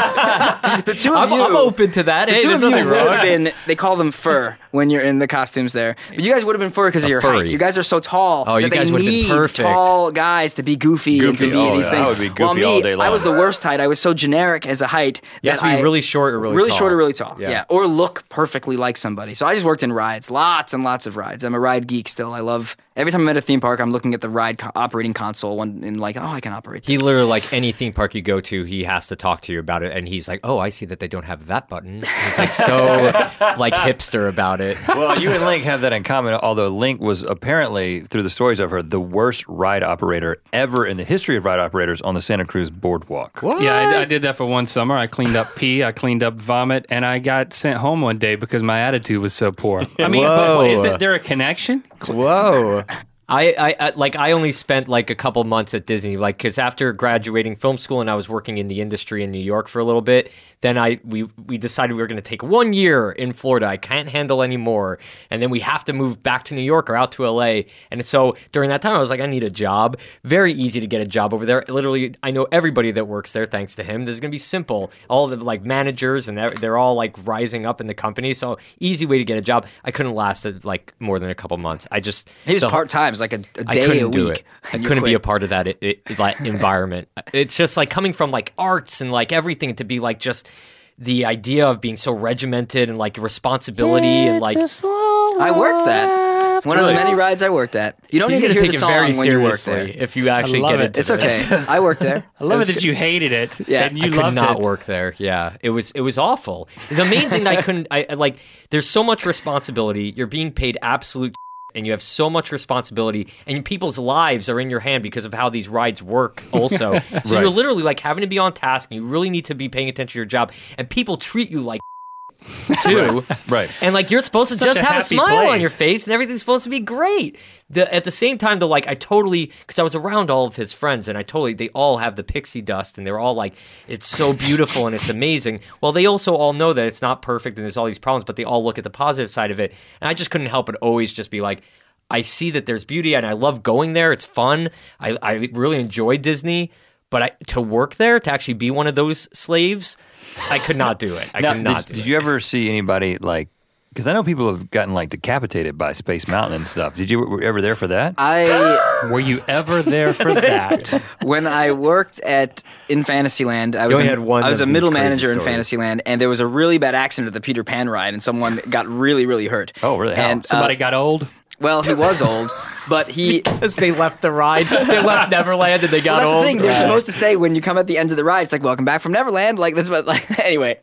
What? the two of you. I'm open to that. The Hey, two there's of you nothing would wrong. have been, they call them fur when you're in the costumes there. But you guys would have been fur because of your height. furry. You guys are so tall Oh, you that guys they would have been need perfect. tall guys to be goofy and to Goofy. be Oh, these yeah, things. I would be While goofy me, all day long. I was the worst height. I was so generic as a height You that have to be I really short or really tall. short or really tall. Yeah. Yeah. Or look perfectly like somebody. So I just worked in rides, lots and lots of rides. I'm a ride geek still. I love, every time I'm at a theme park, I'm looking at the ride operating console and like, oh, I can operate He this. literally, like any theme park you go to, he has to talk to you about it, and he's like, "Oh, I see that they don't have that button." He's like so like hipster about it. Well, you and Link have that in common, although Link was apparently, through the stories I've heard, the worst ride operator ever in the history of ride operators on the Santa Cruz boardwalk. What? Yeah, I did that for one summer. I cleaned up pee, I cleaned up vomit, and I got sent home one day because my attitude was so poor. I mean, Whoa. is there a connection? Whoa. I only spent like a couple months at Disney, like, because after graduating film school and I was working in the industry in New York for a little bit, then we decided we were going to take 1 year in Florida. I can't handle anymore, and then we have to move back to New York or out to LA. And so during that time, I was like, I need a job. Very easy to get a job over there. Literally, I know everybody that works there thanks to him. This is going to be simple. All the like managers and they're all like rising up in the company, so easy way to get a job. I couldn't last like more than a couple months. He was part-time, like a I day couldn't a do week. it. I and you couldn't be quit. a part of that like environment. It's just like coming from like arts and like everything to be like just the idea of being so regimented and like responsibility and like I worked that. One of the many rides I worked at. You don't he's need to gonna hear take the it very song when you work seriously there. if you actually love get it. into It's this. okay. I worked there. I love it that you hated it. Yeah. and you I could loved not it. work there. Yeah, it was awful. The main thing that I couldn't, I like. There's so much responsibility. You're being paid absolute, and you have so much responsibility, and people's lives are in your hand because of how these rides work. Also, so Right. you're literally like having to be on task, and you really need to be paying attention to your job. And people treat you like too. Right. And like you're supposed to Such just a have a happy smile on place. your face and everything's supposed to be great. At the same time though, like I totally, because I was around all of his friends and they all have the pixie dust and they're all like, it's so beautiful and it's amazing. Well, they also all know that it's not perfect and there's all these problems, but they all look at the positive side of it. And I just couldn't help but always just be like, I see that there's beauty and I love going there. It's fun. I really enjoy Disney. But to work there, to actually be one of those slaves, I could not do it. I could not do it. Did you ever see anybody like? Because I know people have gotten like decapitated by Space Mountain and stuff. Were you ever there for that? Were you ever there for that? When I worked in Fantasyland, I only had one was a of these middle crazy manager in stories. Fantasyland, and there was a really bad accident at the Peter Pan ride, and someone got really, really hurt. Oh, really? How? And Somebody got old? well, he was old, but he. Because they left the ride, they left Neverland, and they got Well, that's old. the thing. They're supposed to say when you come at the end of the ride, it's like "Welcome back from Neverland." Like that's what. Like anyway,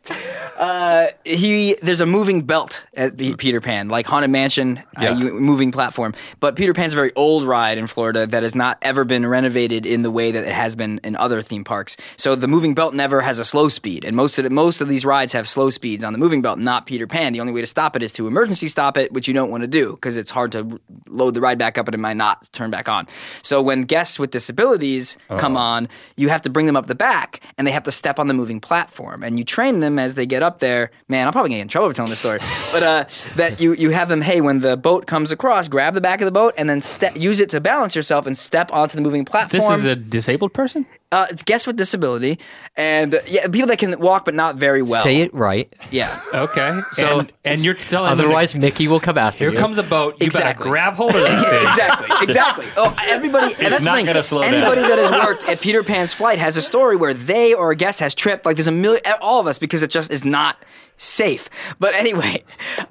there's a moving belt at Peter Pan, like Haunted Mansion, moving platform. But Peter Pan's a very old ride in Florida that has not ever been renovated in the way that it has been in other theme parks. So the moving belt never has a slow speed, and most of these rides have slow speeds on the moving belt, not Peter Pan. The only way to stop it is to emergency stop it, which you don't want to do because it's hard to load the ride back up and it might not turn back on. So when guests with disabilities come on, you have to bring them up the back and they have to step on the moving platform. And you train them as they get up there. Man, I'm probably going to get in trouble for telling this story. But that you have them, hey, when the boat comes across, grab the back of the boat and then use it to balance yourself and step onto the moving platform. This is a disabled person? It's guests with disability and people that can walk but not very well. Say it right. Yeah. Okay. So and you're telling Otherwise, Mickey will come after here you. comes a boat. You Exactly. better grab hold of that thing. Exactly. Oh, everybody. And that's the not thing. gonna slow down. Anybody that has worked at Peter Pan's flight has a story where they or a guest has tripped. Like there's a million, all of us, because it just is not safe. But anyway,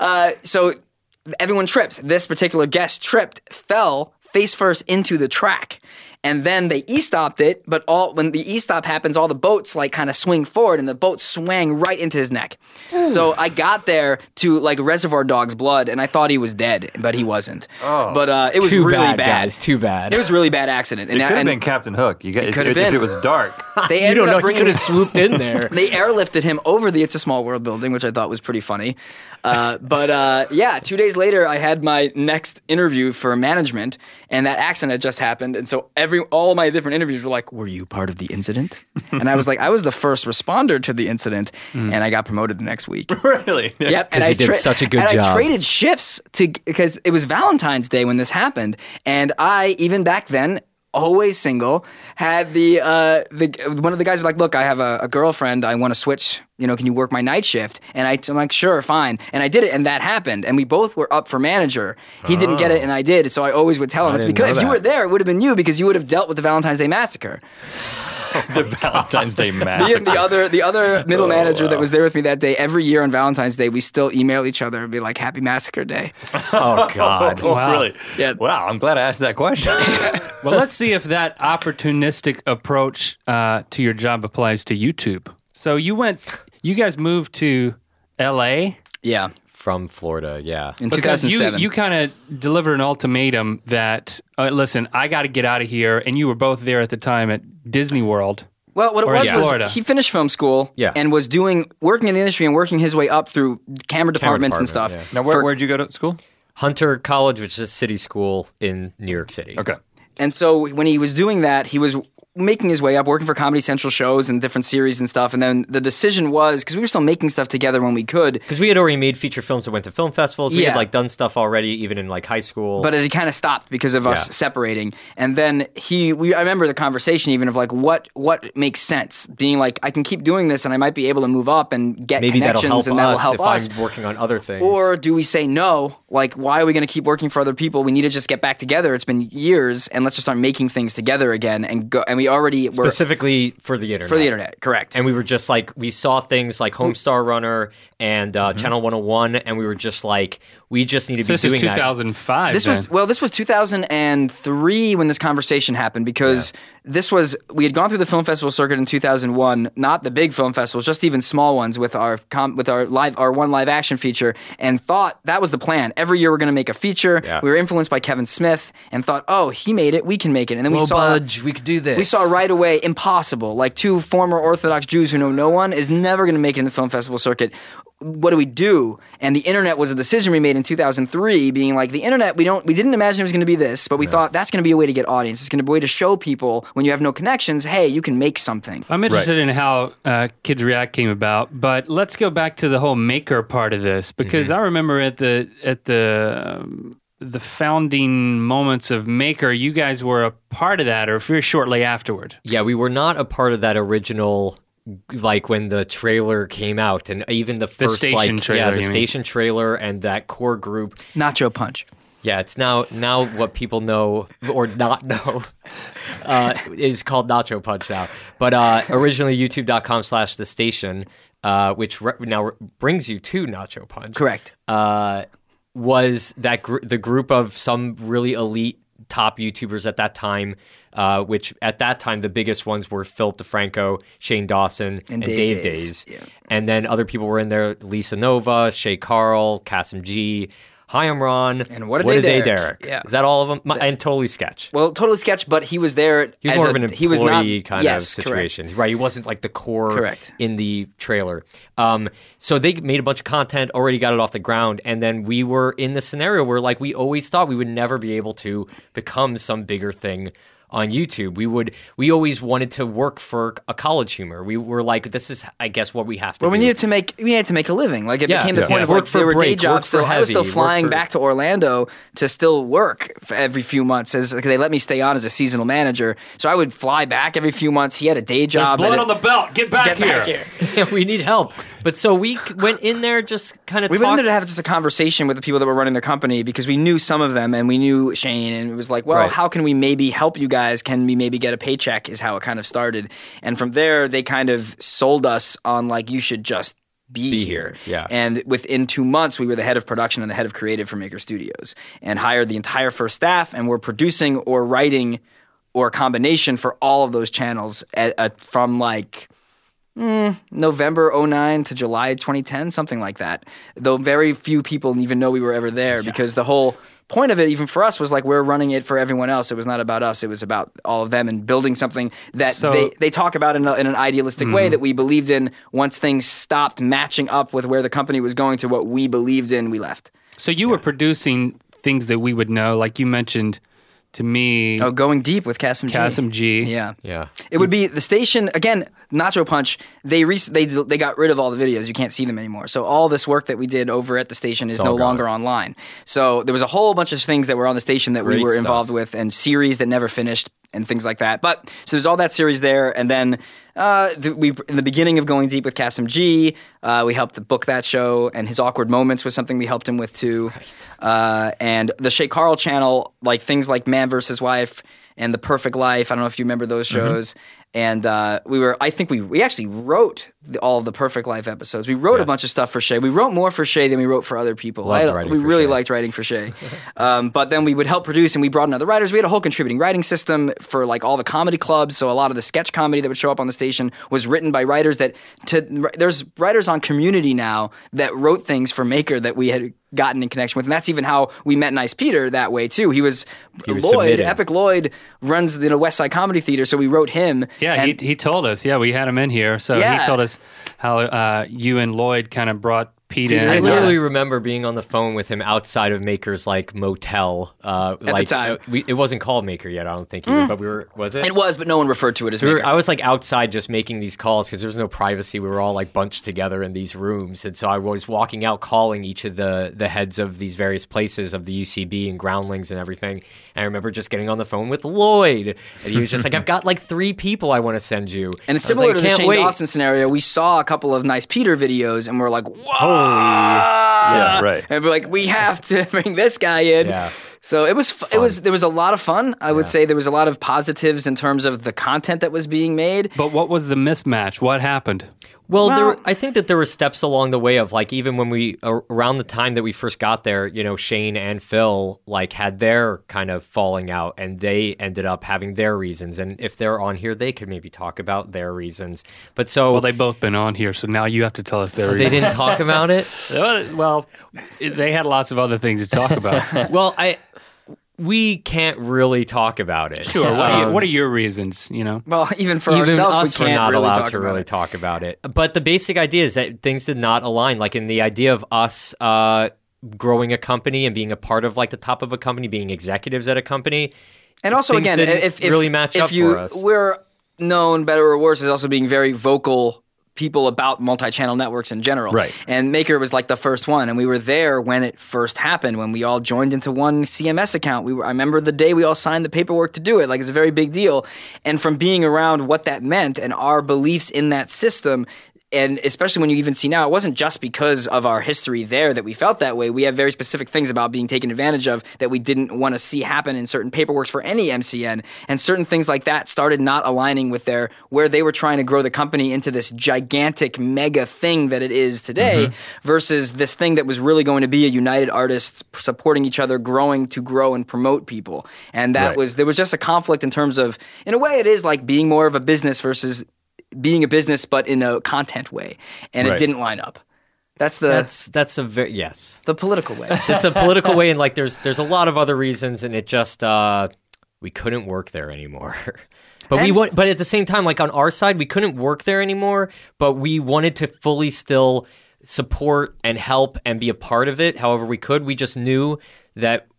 so everyone trips. This particular guest fell face first into the track. And then they e-stopped it, but when the e-stop happens, all the boats like kind of swing forward, and the boat swang right into his neck. So I got there to like Reservoir Dogs blood, and I thought he was dead, but he wasn't. Oh. But it was Too really bad, bad. guys. Too bad. It was a really bad accident. It could have been Captain Hook. If could have been. it was dark. They You ended don't know. up He bringing could have swooped in there. They airlifted him over the It's a Small World building, which I thought was pretty funny. But 2 days later, I had my next interview for management, and that accident had just happened. And so all of my different interviews were like, "Were you part of the incident?" And I was like, "I was the first responder to the incident," and I got promoted the next week. Really? Yep, and he I did such a good and job. I traded shifts because it was Valentine's Day when this happened, and I even back then. Always single, had the one of the guys was like, "Look, I have a girlfriend. I want to switch. Can you work my night shift?" And I'm like, "Sure, fine." And I did it, and that happened. And we both were up for manager. He didn't get it, and I did. So I always would tell him, I "It's didn't because know if you that. were there, it would have been you because you would have dealt with the Valentine's Day massacre." The Valentine's Day massacre. The other middle manager that was there with me that day, every year on Valentine's Day, we still email each other and be like, "Happy Massacre Day." Oh, God. Oh, Wow. really? Yeah. Wow, I'm glad I asked that question. Well, let's see if that opportunistic approach to your job applies to YouTube. So you guys moved to L.A. Yeah, From Florida, yeah. in because 2007. you kind of delivered an ultimatum that, listen, I got to get out of here. And you were both there at the time at Disney World. Well, what it Or was Florida. was he finished film school Yeah. and was working in the industry and working his way up through camera departments and stuff. department, Now, where'd you go to school? Hunter College, which is a city school in New York City. Okay. And so when he was doing that, he was making his way up, working for Comedy Central shows and different series and stuff. And then the decision was, because we were still making stuff together when we could, Because we had already made feature films that went to film festivals. We Yeah. had done stuff already, even in high school. but it had kind of stopped because of us Yeah. separating. And then I remember the conversation even of like, what makes sense? Being like, I can keep doing this and I might be able to move up and get Maybe that'll connections help and that will us help if us. I'm working on other things. Or do we say no? Like, why are we going to keep working for other people? We need to just get back together. It's been years, and let's just start making things together again. And go. And we already were specifically for the internet. for the internet, correct? And we were just like, we saw things like Homestar Runner and Channel 101, and we were just like, we just need to So be this is doing that. 2005. This then. was 2003 when this conversation happened because we had gone through the film festival circuit in 2001, not the big film festivals, just even small ones with our one live action feature, and thought that was the plan. Every year we're going to make a feature. Yeah. We were influenced by Kevin Smith and thought, oh, he made it, we can make it. And then we saw Budge, we could do this. We saw right away, impossible. Like two former Orthodox Jews who know no one is never going to make it in the film festival circuit. what do we do? And the internet was a decision we made in 2003, being like, the internet, we didn't imagine it was going to be this, but we thought that's going to be a way to get audience. It's going to be a way to show people when you have no connections, hey, you can make something. I'm interested in how Kids React came about, but let's go back to the whole maker part of this, because I remember at the founding moments of Maker, you guys were a part of that, or very shortly afterward. Yeah, we were not a part of that original, like when the trailer came out, and even the first station trailer. the station trailer and that core group. Nacho Punch. Yeah, it's now what people know or not know is called Nacho Punch now. But originally YouTube.com/the station, which now brings you to Nacho Punch. Correct. Was that the group of some really elite top YouTubers at that time, which at that time the biggest ones were Philip DeFranco, Shane Dawson, and Dave Days. Yeah. And then other people were in there, Lisa Nova, Shay Carl, Kasim G, Hi, I'm Ron. And what a day, Derek. Yeah. Is that all of them? And Totally Sketch. Well, Totally Sketch, but he was there. He was more of an employee kind of situation. Correct. Right. He wasn't like the core in the trailer. So they made a bunch of content, already got it off the ground. And then we were in the scenario where like we always thought we would never be able to become some bigger thing on YouTube. We always wanted to work for a College Humor. We were like, this is, I guess, what we have to do. Well, we needed to make a living. Like it became the point of work like for there were break, day jobs. I was still flying back to Orlando to still work for every few months. As they let me stay on as a seasonal manager, so I would fly back every few months. He had a day job. There's blood on the belt. Get back here. Yeah, we need help. But so we went in there just kind of. We went in there to have just a conversation with the people that were running the company because we knew some of them and we knew Shane, and it was like, well, how can we maybe help you guys? Can we maybe get a paycheck? Is how it kind of started, and from there they kind of sold us on like you should just be here. Yeah. And within 2 months, we were the head of production and the head of creative for Maker Studios, and hired the entire first staff, and we're producing or writing or a combination for all of those channels from like. November 2009 to July 2010, something like that. Though very few people even know we were ever there because the whole point of it, even for us, was like we're running it for everyone else. It was not about us. It was about all of them and building something that they talk about in an idealistic way that we believed in. Once things stopped matching up with where the company was going to what we believed in, we left. So you were producing things that we would know, like you mentioned to me. Oh, Going Deep with Kasim G. Kasim G. Yeah. Yeah. It would be the station, again, Nacho Punch, they got rid of all the videos. You can't see them anymore. So all this work that we did over at the station is no longer online. So there was a whole bunch of things that were on the station that we were involved with, and series that never finished and things like that. But so there's all that series there, and then in the beginning of Going Deep with Kasim G, we helped to book that show, and His Awkward Moments was something we helped him with too. Right. And the Shay Carl channel, like things like Man vs. Wife and The Perfect Life. I don't know if you remember those shows. And I think we actually wrote all of the Perfect Life episodes. We wrote a bunch of stuff for Shay. We wrote more for Shay than we wrote for other people. We really liked writing for Shay. But then we would help produce, and we brought in other writers. We had a whole contributing writing system for like all the comedy clubs. So a lot of the sketch comedy that would show up on the station was written by writers there's writers on Community now that wrote things for Maker that we had gotten in connection with. And that's even how we met Nice Peter that way too. He was Lloyd, submitted. Epic Lloyd runs the West Side Comedy Theater, so we wrote him. Yeah, he told us. Yeah, we had him in here. So he told us how you and Lloyd kind of brought Pete in. I literally remember being on the phone with him outside of Maker's like motel. At the time. It wasn't called Maker yet, I don't think either, but was it? It was, but no one referred to it as Maker. I was like outside just making these calls because there was no privacy. We were all like bunched together in these rooms. And so I was walking out calling each of the heads of these various places of the UCB and Groundlings and everything. And I remember just getting on the phone with Lloyd. And he was just like, I've got like 3 people I want to send you. And it's similar to the Shane Dawson scenario. We saw a couple of Nice Peter videos and we're like, whoa. Yeah, right. And we're like, we have to bring this guy in. Yeah. So there was a lot of fun. I would say there was a lot of positives in terms of the content that was being made. But what was the mismatch? What happened? Well, I think that there were steps along the way of like even when we around the time that we first got there, you know, Shane and Phil like had their kind of falling out, and they ended up having their reasons. And if they're on here, they could maybe talk about their reasons. But they've both been on here, so now you have to tell us their reasons. They didn't talk about it. Well, they had lots of other things to talk about. Well, we can't really talk about it. Sure. What are your reasons? You know. Well, even for Even ourselves, us, we we're can't not really allowed talk to about really it. talk about it. But the basic idea is that things did not align. Like in the idea of us growing a company and being a part of like the top of a company, being executives at a company. And also, things again, didn't if really match if up you, for us. we're known, better or worse, as also being very vocal people about multi-channel networks in general. Right. And Maker was like the first one, and we were there when it first happened, when we all joined into one CMS account. I remember the day we all signed the paperwork to do it. Like, it's a very big deal. And from being around what that meant and our beliefs in that system, and especially when you even see now, it wasn't just because of our history there that we felt that way. We have very specific things about being taken advantage of that we didn't want to see happen in certain paperworks for any MCN. And certain things like that started not aligning with where they were trying to grow the company into this gigantic mega thing that it is today versus this thing that was really going to be a united artists supporting each other, growing to grow and promote people. And that Right. there was just a conflict in terms of, in a way, it is like being more of a business versus being a business, but in a content way, and it Right. didn't line up. That's That's a very yes. the political way. It's a political way, and like there's a lot of other reasons, and it just we couldn't work there anymore. But but at the same time, like on our side, we couldn't work there anymore. But we wanted to fully still support and help and be a part of it. However we could. We just knew that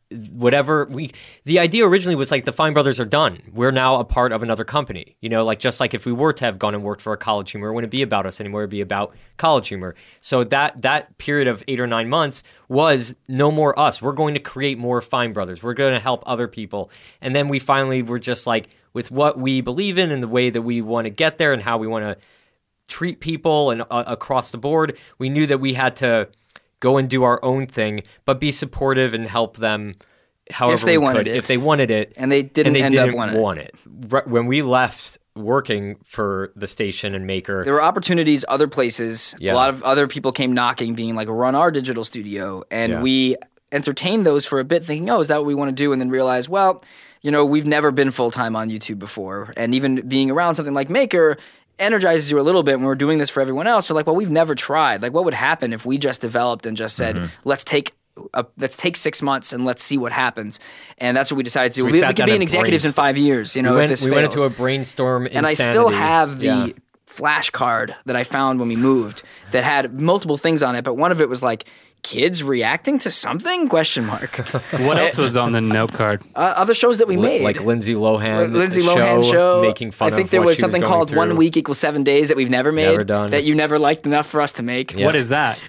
the idea originally was like the Fine Brothers are done. We're now a part of another company. You know, like just like if we were to have gone and worked for a College Humor, it wouldn't be about us anymore. It'd be about College Humor. So that period of 8 or 9 months was no more us. We're going to create more Fine Brothers. We're going to help other people. And then we finally were just like, with what we believe in and the way that we want to get there and how we want to treat people and across the board, we knew that we had to go and do our own thing, but be supportive and help them however If they we wanted could. it. If they wanted it. And they didn't end up wanting it. want it. When we left working for the station and Maker, There were opportunities other places. Yeah. A lot of other people came knocking, being like, run our digital studio. And Yeah. we entertained those for a bit, thinking, oh, is that what we want to do? And then realized, well, you know, we've never been full-time on YouTube before. And even being around something like Maker energizes you a little bit when we're doing this for everyone else. We're like, well, we've never tried. Like, what would happen if we just developed and just said, let's take 6 months and let's see what happens. And that's what we decided to do. we We sat could down be in and executives in 5 years, you know, we if this went fails. into a brainstorm And I still insanity. have the Yeah. flashcard that I found when we moved that had multiple things on it, but one of it was like, kids reacting to something? Question mark. What else was on the note card? Other shows that we made. Like Lindsay Lohan, Lindsay Lohan show. making fun I think of there what was she something going called through. 1 week equals 7 days that we've never made. Never done. That you never liked enough for us to make. Yeah. What is that?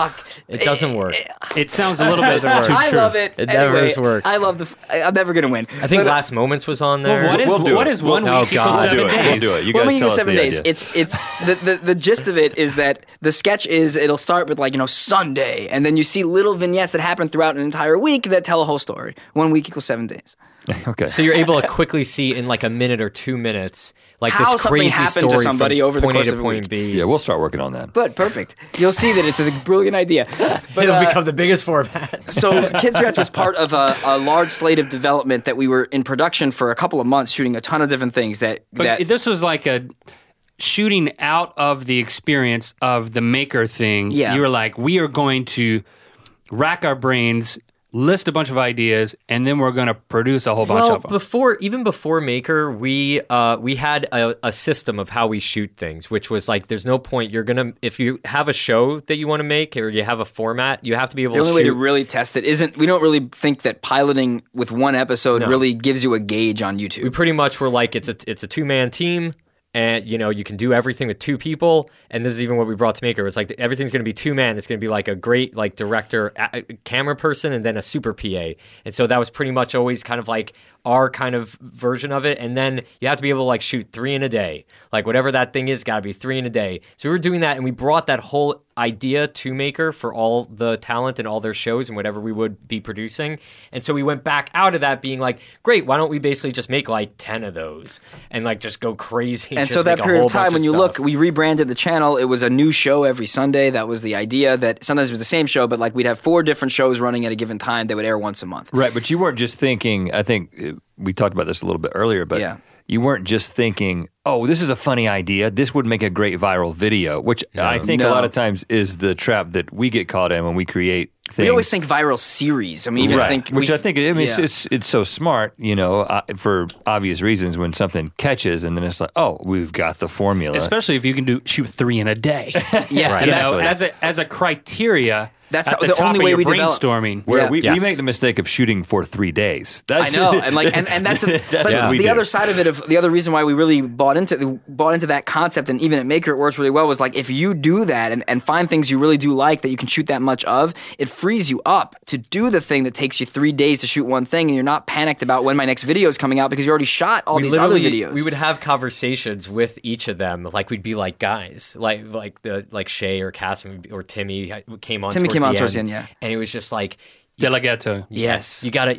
It doesn't work. It sounds a little bit too I true. love it. It never Anyway, has worked. I love I'm never going to win. I think But, Last Moments was on there. Well, We'll do what it. is 1 Oh, week equals God. 7 We'll do it. days? We'll do it. You Well, guys we tell use us 7 the days. idea. It's the gist of it is that the sketch is it'll start with like, you know, Sunday, and then you see little vignettes that happen throughout an entire week that tell a whole story. 1 week equals 7 days. Okay. So you're able to quickly see in like a minute or 2 minutes, like How this something crazy happened to story somebody from over the point course A of to a point week. B. Yeah, we'll start working on that. But perfect. You'll see that it's a brilliant idea. But, It'll become the biggest format. so Kids React was part of a large slate of development that we were in production for a couple of months, shooting a ton of different things But that this was like a shooting out of the experience of the Maker thing. Yeah. You were like, we are going to rack our brains, list a bunch of ideas, and then we're going to produce a whole bunch Well, of them. even before Maker, we had a system of how we shoot things, which was like, there's no point if you have a show that you want to make or you have a format, you have to be able the to only way to shoot. really test it isn't. We don't really think that piloting with one episode really gives you a gauge on YouTube. We pretty much were like, it's a 2-man team. And, you know, you can do everything with 2 people. And this is even what we brought to Maker. It's like everything's going to be 2-man. It's going to be like a great like director, camera person, and then a super PA. And so that was pretty much always kind of like our kind of version of it. And then you have to be able to like shoot 3 in a day. Like whatever that thing is, got to be 3 in a day. So we were doing that, and we brought that whole idea to Maker for all the talent and all their shows and whatever we would be producing. And so we went back out of that being like, great, why don't we basically just make like 10 of those and like just go crazy. And just so that make a period whole of time, bunch when you stuff. look, we rebranded the channel. It was a new show every Sunday. That was the idea. That sometimes it was the same show, but like we'd have 4 different shows running at a given time. They would air once a month. Right, but you weren't just thinking, I think we talked about this a little bit earlier, but Yeah. you weren't just thinking, oh, this is a funny idea. This would make a great viral video, which I think a lot of times is the trap that we get caught in when we create things. We always think viral series. I mean, even think which I think it's so smart, for obvious reasons. When something catches, and then it's like, oh, we've got the formula. Especially if you can shoot 3 in a day. Yeah, Right. As a criteria. That's at the the top only of way your we develop. brainstorming. Where we Yes. make the mistake of shooting for 3 days. I know, and that's what we the do. other side of it. The other reason why we really bought into that concept, and even at Maker it works really well, was like if you do that and find things you really do like that you can shoot that much of, it frees you up to do the thing that takes you 3 days to shoot one thing, and you're not panicked about when my next video is coming out because you already shot all these other videos. We would have conversations with each of them, like we'd be like guys, like Shay or Cass or Timmy came on. Timmy came on towards the the end, yeah. And it was just like, Delegato. yes, you gotta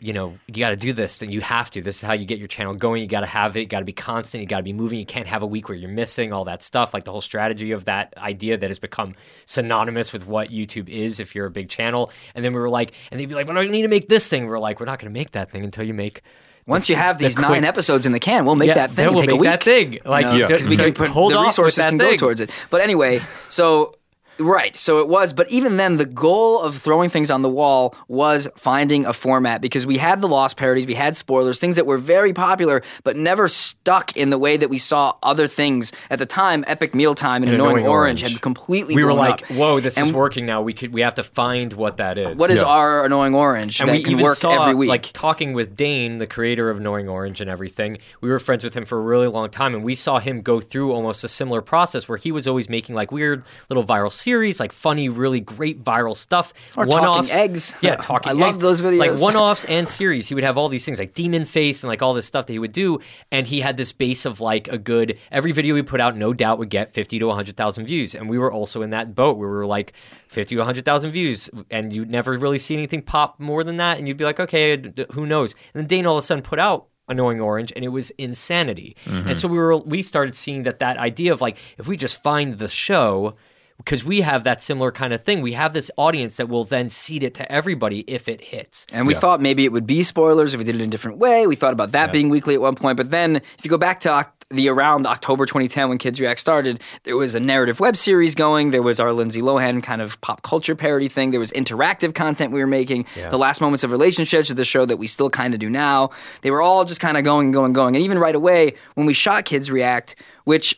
do this. Then you have to. This is how you get your channel going. You gotta have it. You gotta be constant. You gotta be moving. You can't have a week where you're missing all that stuff. Like the whole strategy of that idea that has become synonymous with what YouTube is if you're a big channel. And then we were like, and they'd be like, "Well, I need to make this thing." We're like, "We're not gonna make that thing until you make." Once you have these 9 episodes in the can, we'll make that thing. Then It'll we'll take a make week. that thing. Like, because we can put hold the off with resources that can thing. go towards it. But anyway, so it was. But even then, the goal of throwing things on the wall was finding a format because we had the Lost parodies, we had spoilers, things that were very popular, but never stuck in the way that we saw other things at the time. Epic Mealtime and Annoying Orange had completely. We were blown like, up. "Whoa, this is And working now. We have to find what that is." What is our Annoying Orange And that we can even work saw, every week? like talking with Dane, the creator of Annoying Orange and everything. We were friends with him for a really long time, and we saw him go through almost a similar process where he was always making like weird little viral series, like funny, really great viral stuff. Or one-offs. Talking Eggs. Yeah, Talking I Eggs. love those videos. Like one-offs and series. He would have all these things like Demon Face and like all this stuff that he would do, and he had this base of like a good every video he put out, no doubt, would get 50 to 100,000 views, and we were also in that boat where we were like 50 to 100,000 views, and you'd never really see anything pop more than that, and you'd be like, okay, who knows? And then Dane all of a sudden put out Annoying Orange, and it was insanity. And so we started seeing that idea of like, if we just find the show, because we have that similar kind of thing, we have this audience that will then seed it to everybody if it hits. And we thought maybe it would be spoilers if we did it in a different way. We thought about that being weekly at one point. But then if you go back to around October 2010 when Kids React started, there was a narrative web series going. There was our Lindsay Lohan kind of pop culture parody thing. There was interactive content we were making. The Last Moments of Relationships, with the show that we still kind of do now. They were all just kind of going. And even right away, when we shot Kids React, which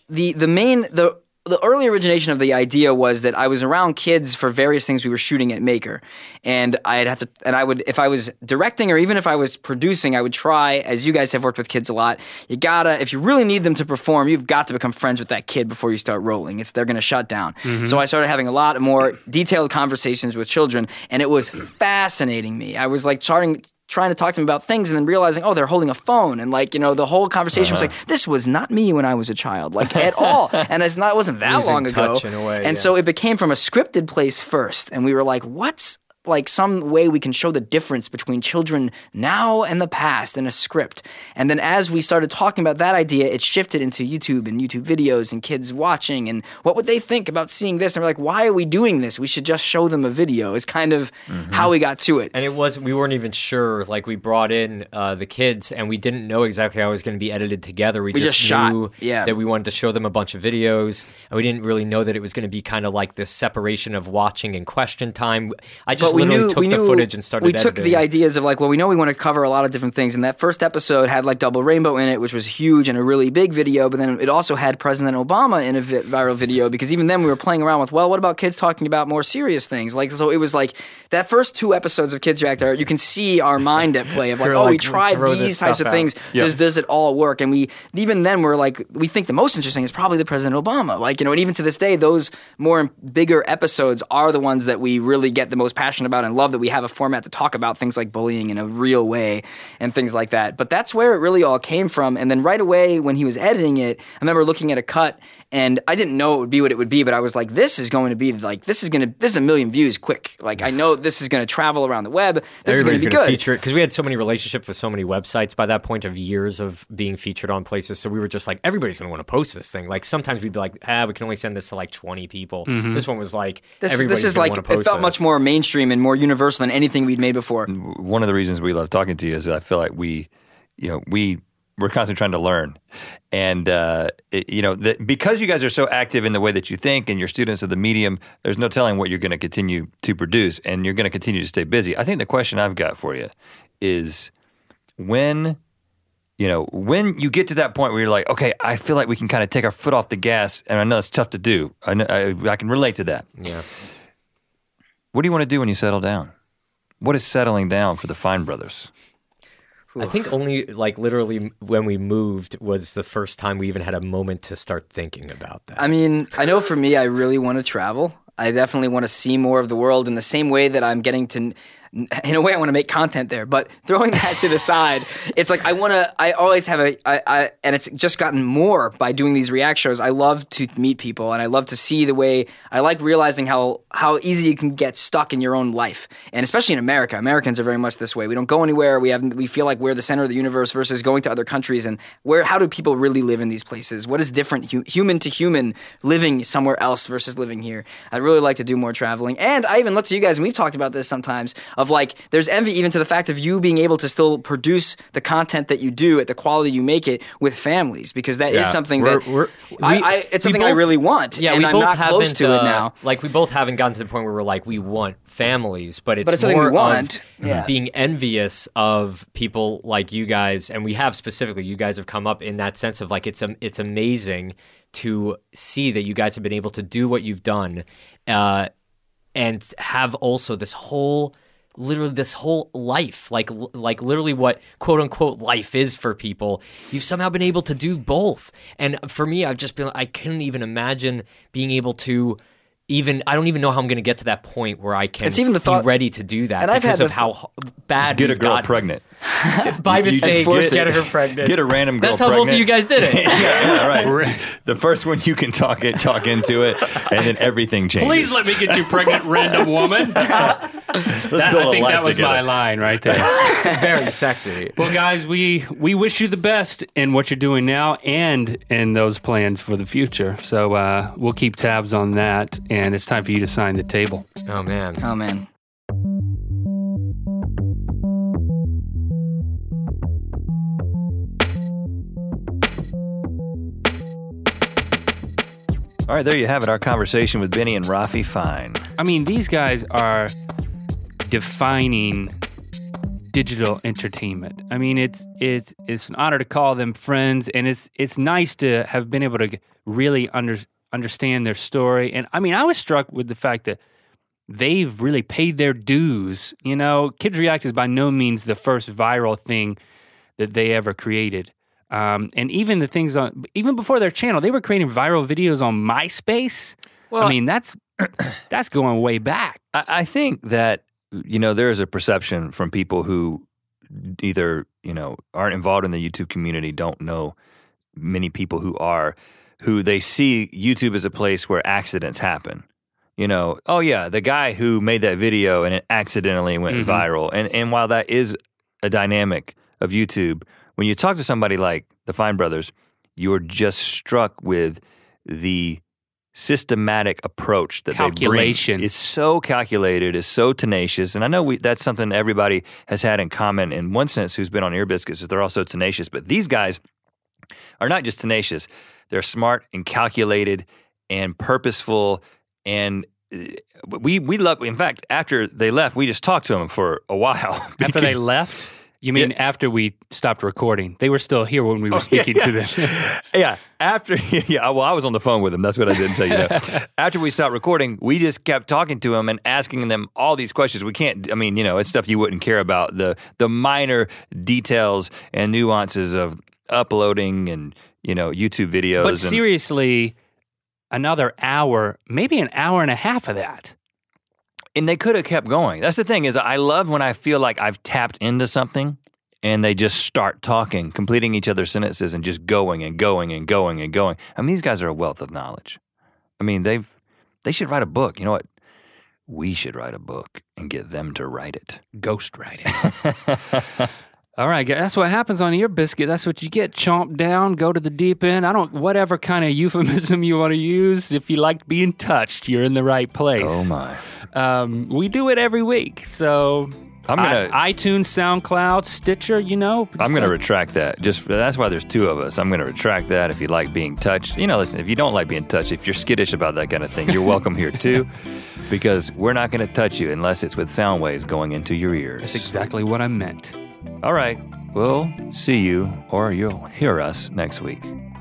the early origination of the idea was that I was around kids for various things we were shooting at Maker, and I would, if I was directing or even if I was producing, I would try, as you guys have worked with kids a lot, if you really need them to perform, you've got to become friends with that kid before you start rolling. They're going to shut down. So I started having a lot more detailed conversations with children, and it was fascinating me. I was like trying to talk to them about things and then realizing, oh, they're holding a phone. And like, the whole conversation was like, this was not me when I was a child, like at all. And it wasn't that Losing long ago. touch in a way, and so it became from a scripted place first. And we were like, what's like some way we can show the difference between children now and the past in a script? And then as we started talking about that idea, it shifted into YouTube and YouTube videos and kids watching and what would they think about seeing this? And we're like, why are we doing this? We should just show them a video. It's kind of how we got to it. And we weren't even sure, like we brought in the kids and we didn't know exactly how it was going to be edited together. We just shot. knew that we wanted to show them a bunch of videos, and we didn't really know that it was going to be kind of like this separation of watching and question time. I just took the footage and started editing. We took the ideas of like, well, we know we want to cover a lot of different things, and that first episode had like Double Rainbow in it, which was huge and a really big video, but then it also had President Obama in a viral video, because even then we were playing around with, well, what about kids talking about more serious things? Like, so it was like that first 2 episodes of Kids React, you can see our mind at play of like, we tried these types of things. Does it all work? And we even then we're like, we think the most interesting is probably the President Obama. Like, and even to this day, those bigger episodes are the ones that we really get the most passionate about and love, that we have a format to talk about things like bullying in a real way and things like that. But that's where it really all came from. And then right away when he was editing it, I remember looking at a cut, and I didn't know it would be what it would be, but I was like, this is going to be like, this is 1 million views quick. Like, I know this is going to travel around the web. This is going to be good. Feature it, because we had so many relationships with so many websites by that point of years of being featured on places. So we were just like, everybody's going to want to post this thing. Like sometimes we'd be like, we can only send this to like 20 people. This one was like, everybody's going to want to post it felt much more mainstream and more universal than anything we'd made before. One of the reasons we love talking to you is I feel like we're we're constantly trying to learn. And, because you guys are so active in the way that you think and you're students of the medium, there's no telling what you're going to continue to produce, and you're going to continue to stay busy. I think the question I've got for you is when you get to that point where you're like, okay, I feel like we can kind of take our foot off the gas, and I know it's tough to do. I can relate to that. Yeah. What do you want to do when you settle down? What is settling down for the Fine brothers? I think only like literally when we moved was the first time we even had a moment to start thinking about that. I mean, I know for me, I really want to travel. I definitely want to see more of the world in the same way that I'm getting to, in a way, I want to make content there. But throwing that to the side, it's like I always have and it's just gotten more by doing these React shows. I love to meet people, and I love to see the way, I like realizing how easy you can get stuck in your own life. And especially in America, Americans are very much this way. We don't go anywhere. We feel like we're the center of the universe versus going to other countries. And how do people really live in these places? What is different, human to human, living somewhere else versus living here? I'd really like to do more traveling. And I even look to you guys, and we've talked about this sometimes, of like, there's envy even to the fact of you being able to still produce the content that you do at the quality you make it with families, because that is something it's something I really want. Yeah, and we I'm both not close to it now. Like, we both haven't gotten to the point where we're like, we want families, but it's something more we want. of being envious of people like you guys, and we have specifically, you guys have come up in that sense of like, it's amazing to see that you guys have been able to do what you've done, and have also this whole life, like literally what quote unquote life is for people. You've somehow been able to do both. And for me, I couldn't even imagine being able to I don't even know how I'm going to get to that point where I can be ready to do that, and because of how bad get a girl pregnant. By mistake, get her pregnant. Get a random girl That's how pregnant. both of you guys did it. yeah, right. The first one you can talk into it, and then everything changes. Please let me get you pregnant, random woman. I think that was my line right there. Very sexy. Well, guys, we wish you the best in what you're doing now and in those plans for the future. So we'll keep tabs on that, and it's time for you to sign the table. Oh, man. All right, there you have it, our conversation with Benny and Rafi Fine. I mean, these guys are defining digital entertainment. I mean, it's an honor to call them friends, and it's nice to have been able to really understand their story. And I mean, I was struck with the fact that they've really paid their dues. You know, Kids React is by no means the first viral thing that they ever created. And even the things even before their channel, they were creating viral videos on MySpace. Well, I mean, that's going way back. I think that, there is a perception from people who either, aren't involved in the YouTube community, don't know many people who they see YouTube as a place where accidents happen. Oh yeah, the guy who made that video and it accidentally went viral. And while that is a dynamic of YouTube, when you talk to somebody like the Fine brothers, you're just struck with the systematic approach that they bring. It's so calculated, it's so tenacious, and I know that's something everybody has had in common in one sense who's been on Ear Biscuits, is they're also tenacious, but these guys are not just tenacious, they're smart and calculated and purposeful, and we love, in fact, after they left, we just talked to them for a while. After they left? You mean after we stopped recording? They were still here when we were speaking to them. Yeah, well, I was on the phone with them. That's what I didn't tell you. After we stopped recording, we just kept talking to them and asking them all these questions. We can't, it's stuff you wouldn't care about, the minor details and nuances of uploading and, YouTube videos. But seriously, another hour, maybe an hour and a half of that. And they could have kept going. That's the thing, is I love when I feel like I've tapped into something and they just start talking, completing each other's sentences and just going and going and going and going. I mean, these guys are a wealth of knowledge. I mean, they should write a book. You know what? We should write a book and get them to write it. Ghost writing. All right, that's what happens on Ear Biscuit. That's what you get. Chomp down, go to the deep end. Whatever kind of euphemism you want to use. If you like being touched, you're in the right place. Oh, my. We do it every week. So I'm gonna iTunes, SoundCloud, Stitcher. I'm gonna retract that. That's why there's two of us. I'm gonna retract that. If you like being touched, listen. If you don't like being touched, if you're skittish about that kind of thing, you're welcome here too, because we're not gonna touch you unless it's with sound waves going into your ears. That's exactly what I meant. All right. We'll see you, or you'll hear us next week.